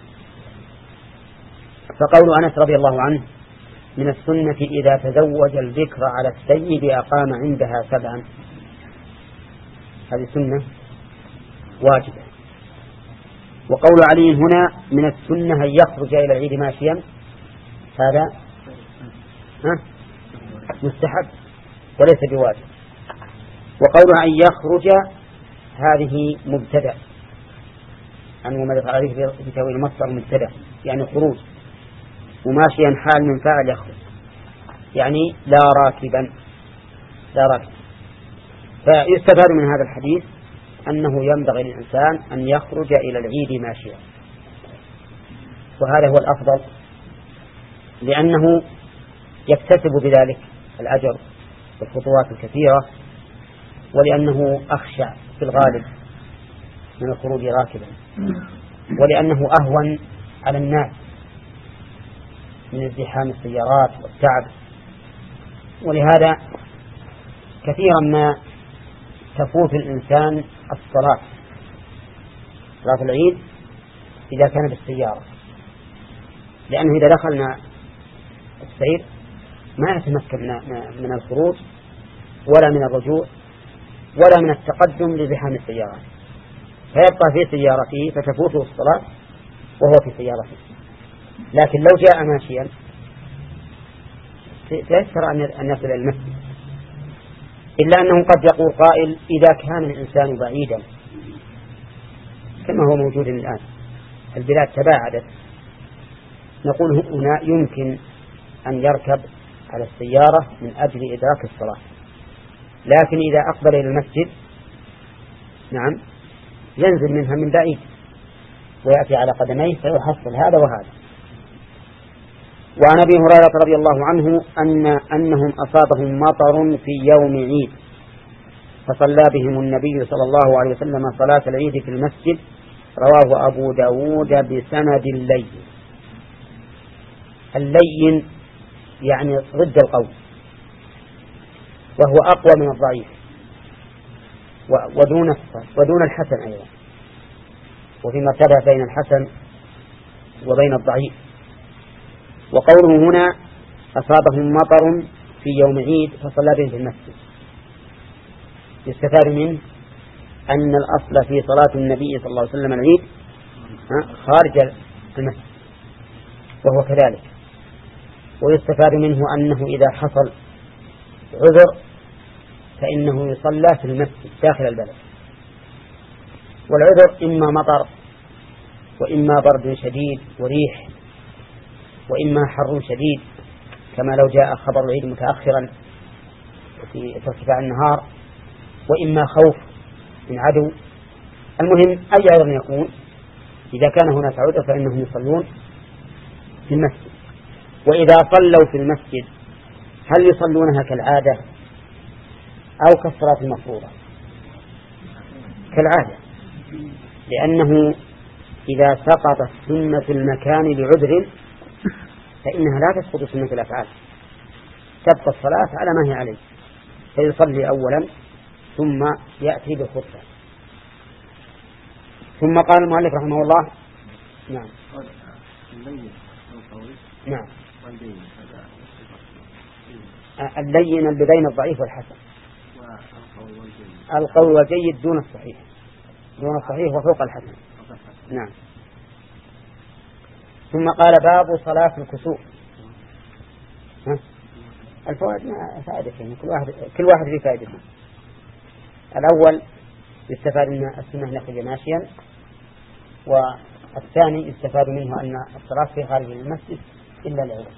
فقول أنس رضي الله عنه من السنة إذا تزوج البكر على السيد أقام عندها 7، هذه سنة واجبة. وقول علي هنا من السنة أن يخرج إلى العيد ماشيا، هذا مستحب وليس بواجب. وقول أن يخرج هذه مبتدأ، أنه ما دخل عليه في تأويل مصدر مبتدأ يعني خروج، وماشيا حال من فاعل يخرج، يعني لا راكبا. فيستفاد من هذا الحديث أنه ينبغي للإنسان أن يخرج إلى العيد ماشيا، وهذا هو الأفضل، لأنه يكتسب بذلك الأجر والخطوات الكثيرة، ولأنه أخشى في الغالب من الخروج راكبا، ولأنه أهون على الناس من ازدحام السيارات والتعب. ولهذا كثيرا ما تفوت الإنسان صلاة العيد إذا كان بالسيارة، لأنه إذا دخلنا السير ما يتمكن من الخروج ولا من الرجوع ولا من التقدم لزحام السيارات، فيبقى في سيارته فتفوته الصلاة وهو في سيارته. لكن لو جاء ماشيا تيسر أن يصل إلى المسجد، إلا أنه قد يقول قائل إذا كان الإنسان بعيدا كما هو موجود الآن، البلاد تباعدت، نقول هنا يمكن أن يركب على السيارة من أجل إدراك الصلاة، لكن إذا أقبل إلى المسجد نعم ينزل منها من بعيد ويأتي على قدميه فيحصل هذا وهذا. وعن أبي هريرة رضي الله عنه أنهم أصابهم مطر في يوم عيد فصلى بهم النبي صلى الله عليه وسلم صلاة العيد في المسجد، رواه أبو داود بسند لين. اللين يعني ضد القول، وهو أقوى من الضعيف ودون الحسن أيضا، وفي مرتبة بين الحسن وبين الضعيف. وقوله هنا أصابهم مطر في يوم عيد فصلى بهم في المسجد، يستفاد منه أن الأصل في صلاة النبي صلى الله عليه وسلم العيد خارج المسجد، وهو كذلك. ويستفاد منه أنه إذا حصل عذر فإنه يصلى في المسجد داخل البلد، والعذر إما مطر وإما برد شديد وريح وإما حر شديد، كما لو جاء خبر العيد متأخرا في ارتفاع النهار، وإما خوف من عدو. المهم أي عذر يكون، إذا كان هناك عذر فإنهم يصلون في المسجد. وإذا صلوا في المسجد هل يصلونها كالعادة أو كالصلاة المفروضة؟ كالعادة، لأنه إذا سقطت سنة المكان لعذر فإنها لا تسقط سنة الأفعال، تبقى الصلاة على ما هي عليه، فيصلي أولا ثم يأتي بالخطبة. ثم قال المؤلف رحمه الله نعم نعم اللين اللي بين الضعيف والحسن، القول والجيد دون الصحيح، دون الصحيح وفوق الحسن. نعم. ثم قال باب صلاة الكسوف. الفوائد فائدتين، كل واحد فيه فائدتين. الأول يستفاد من السنة نخرج ماشيا، والثاني يستفاد منه أن الصلاة في خارج المسجد إلا العذر.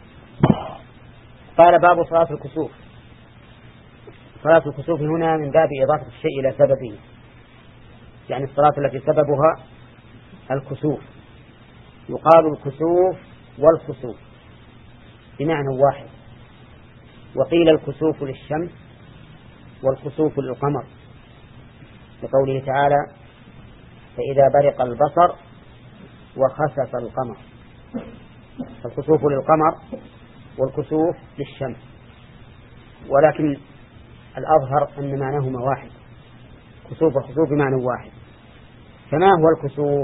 قال باب صلاة الكسوف. صلاة الكسوف هنا من باب إضافة الشيء إلى سببه، يعني الصلاة التي سببها الكسوف. يقال الكسوف والخسوف بمعنى واحد، وقيل الكسوف للشمس والخسوف للقمر، لقوله تعالى فإذا برق البصر وخسف القمر، الكسوف للقمر والكسوف للشمس، ولكن الأظهر أن معناهما واحد، كسوف وخسوف بمعنى واحد. فما هو الكسوف؟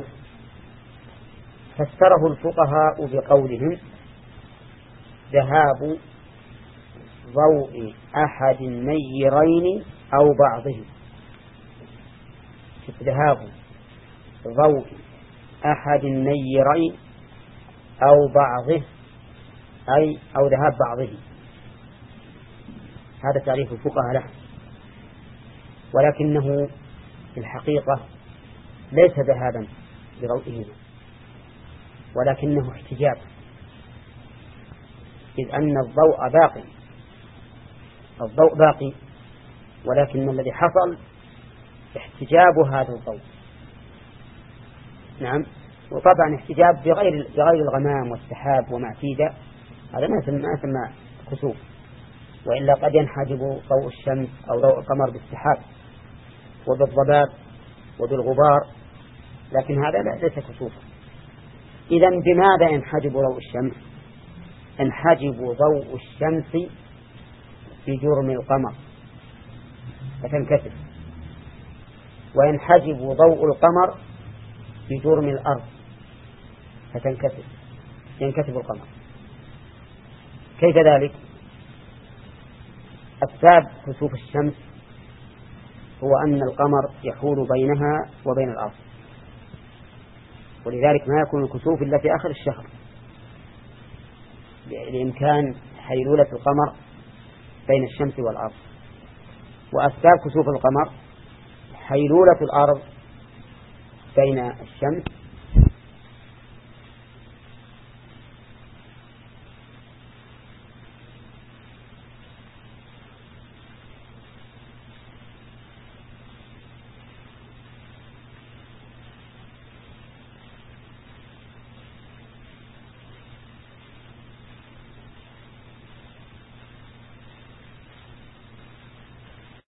فسره الفقهاء بقولهم ذهاب ضوء أحد النيرين أو بعضه، ذهاب ضوء أحد النيرين أو بعضه، أي أو ذهاب بعضه. هذا تعريف الفقهاء له، ولكنه في الحقيقة ليس ذهابا بضوئهما، ولكنه احتجاب، إذ أن الضوء باقي، الضوء باقي، ولكن الذي حصل احتجاب هذا الضوء. نعم. وطبعا احتجاب بغير الغمام والسحاب وما اعتيد، هذا ما يسمى كسوف، وإلا قد ينحجب ضوء الشمس أو ضوء القمر بالسحاب وبالضباب وبالغبار، لكن هذا ليس كسوفا. إذا بماذا ينحجب ضوء الشمس؟ ينحجب ضوء الشمس في جرم القمر فتنكسر، وينحجب ضوء القمر في جرم الأرض فتنكسر، ينكسب القمر. كيف ذلك؟ أسباب كسوف الشمس هو أن القمر يحول بينها وبين الأرض، ولذلك ما يكون الكسوف إلا في آخر الشهر لإمكان حيلولة القمر بين الشمس والأرض. وأسباب كسوف القمر حيلولة الأرض بين الشمس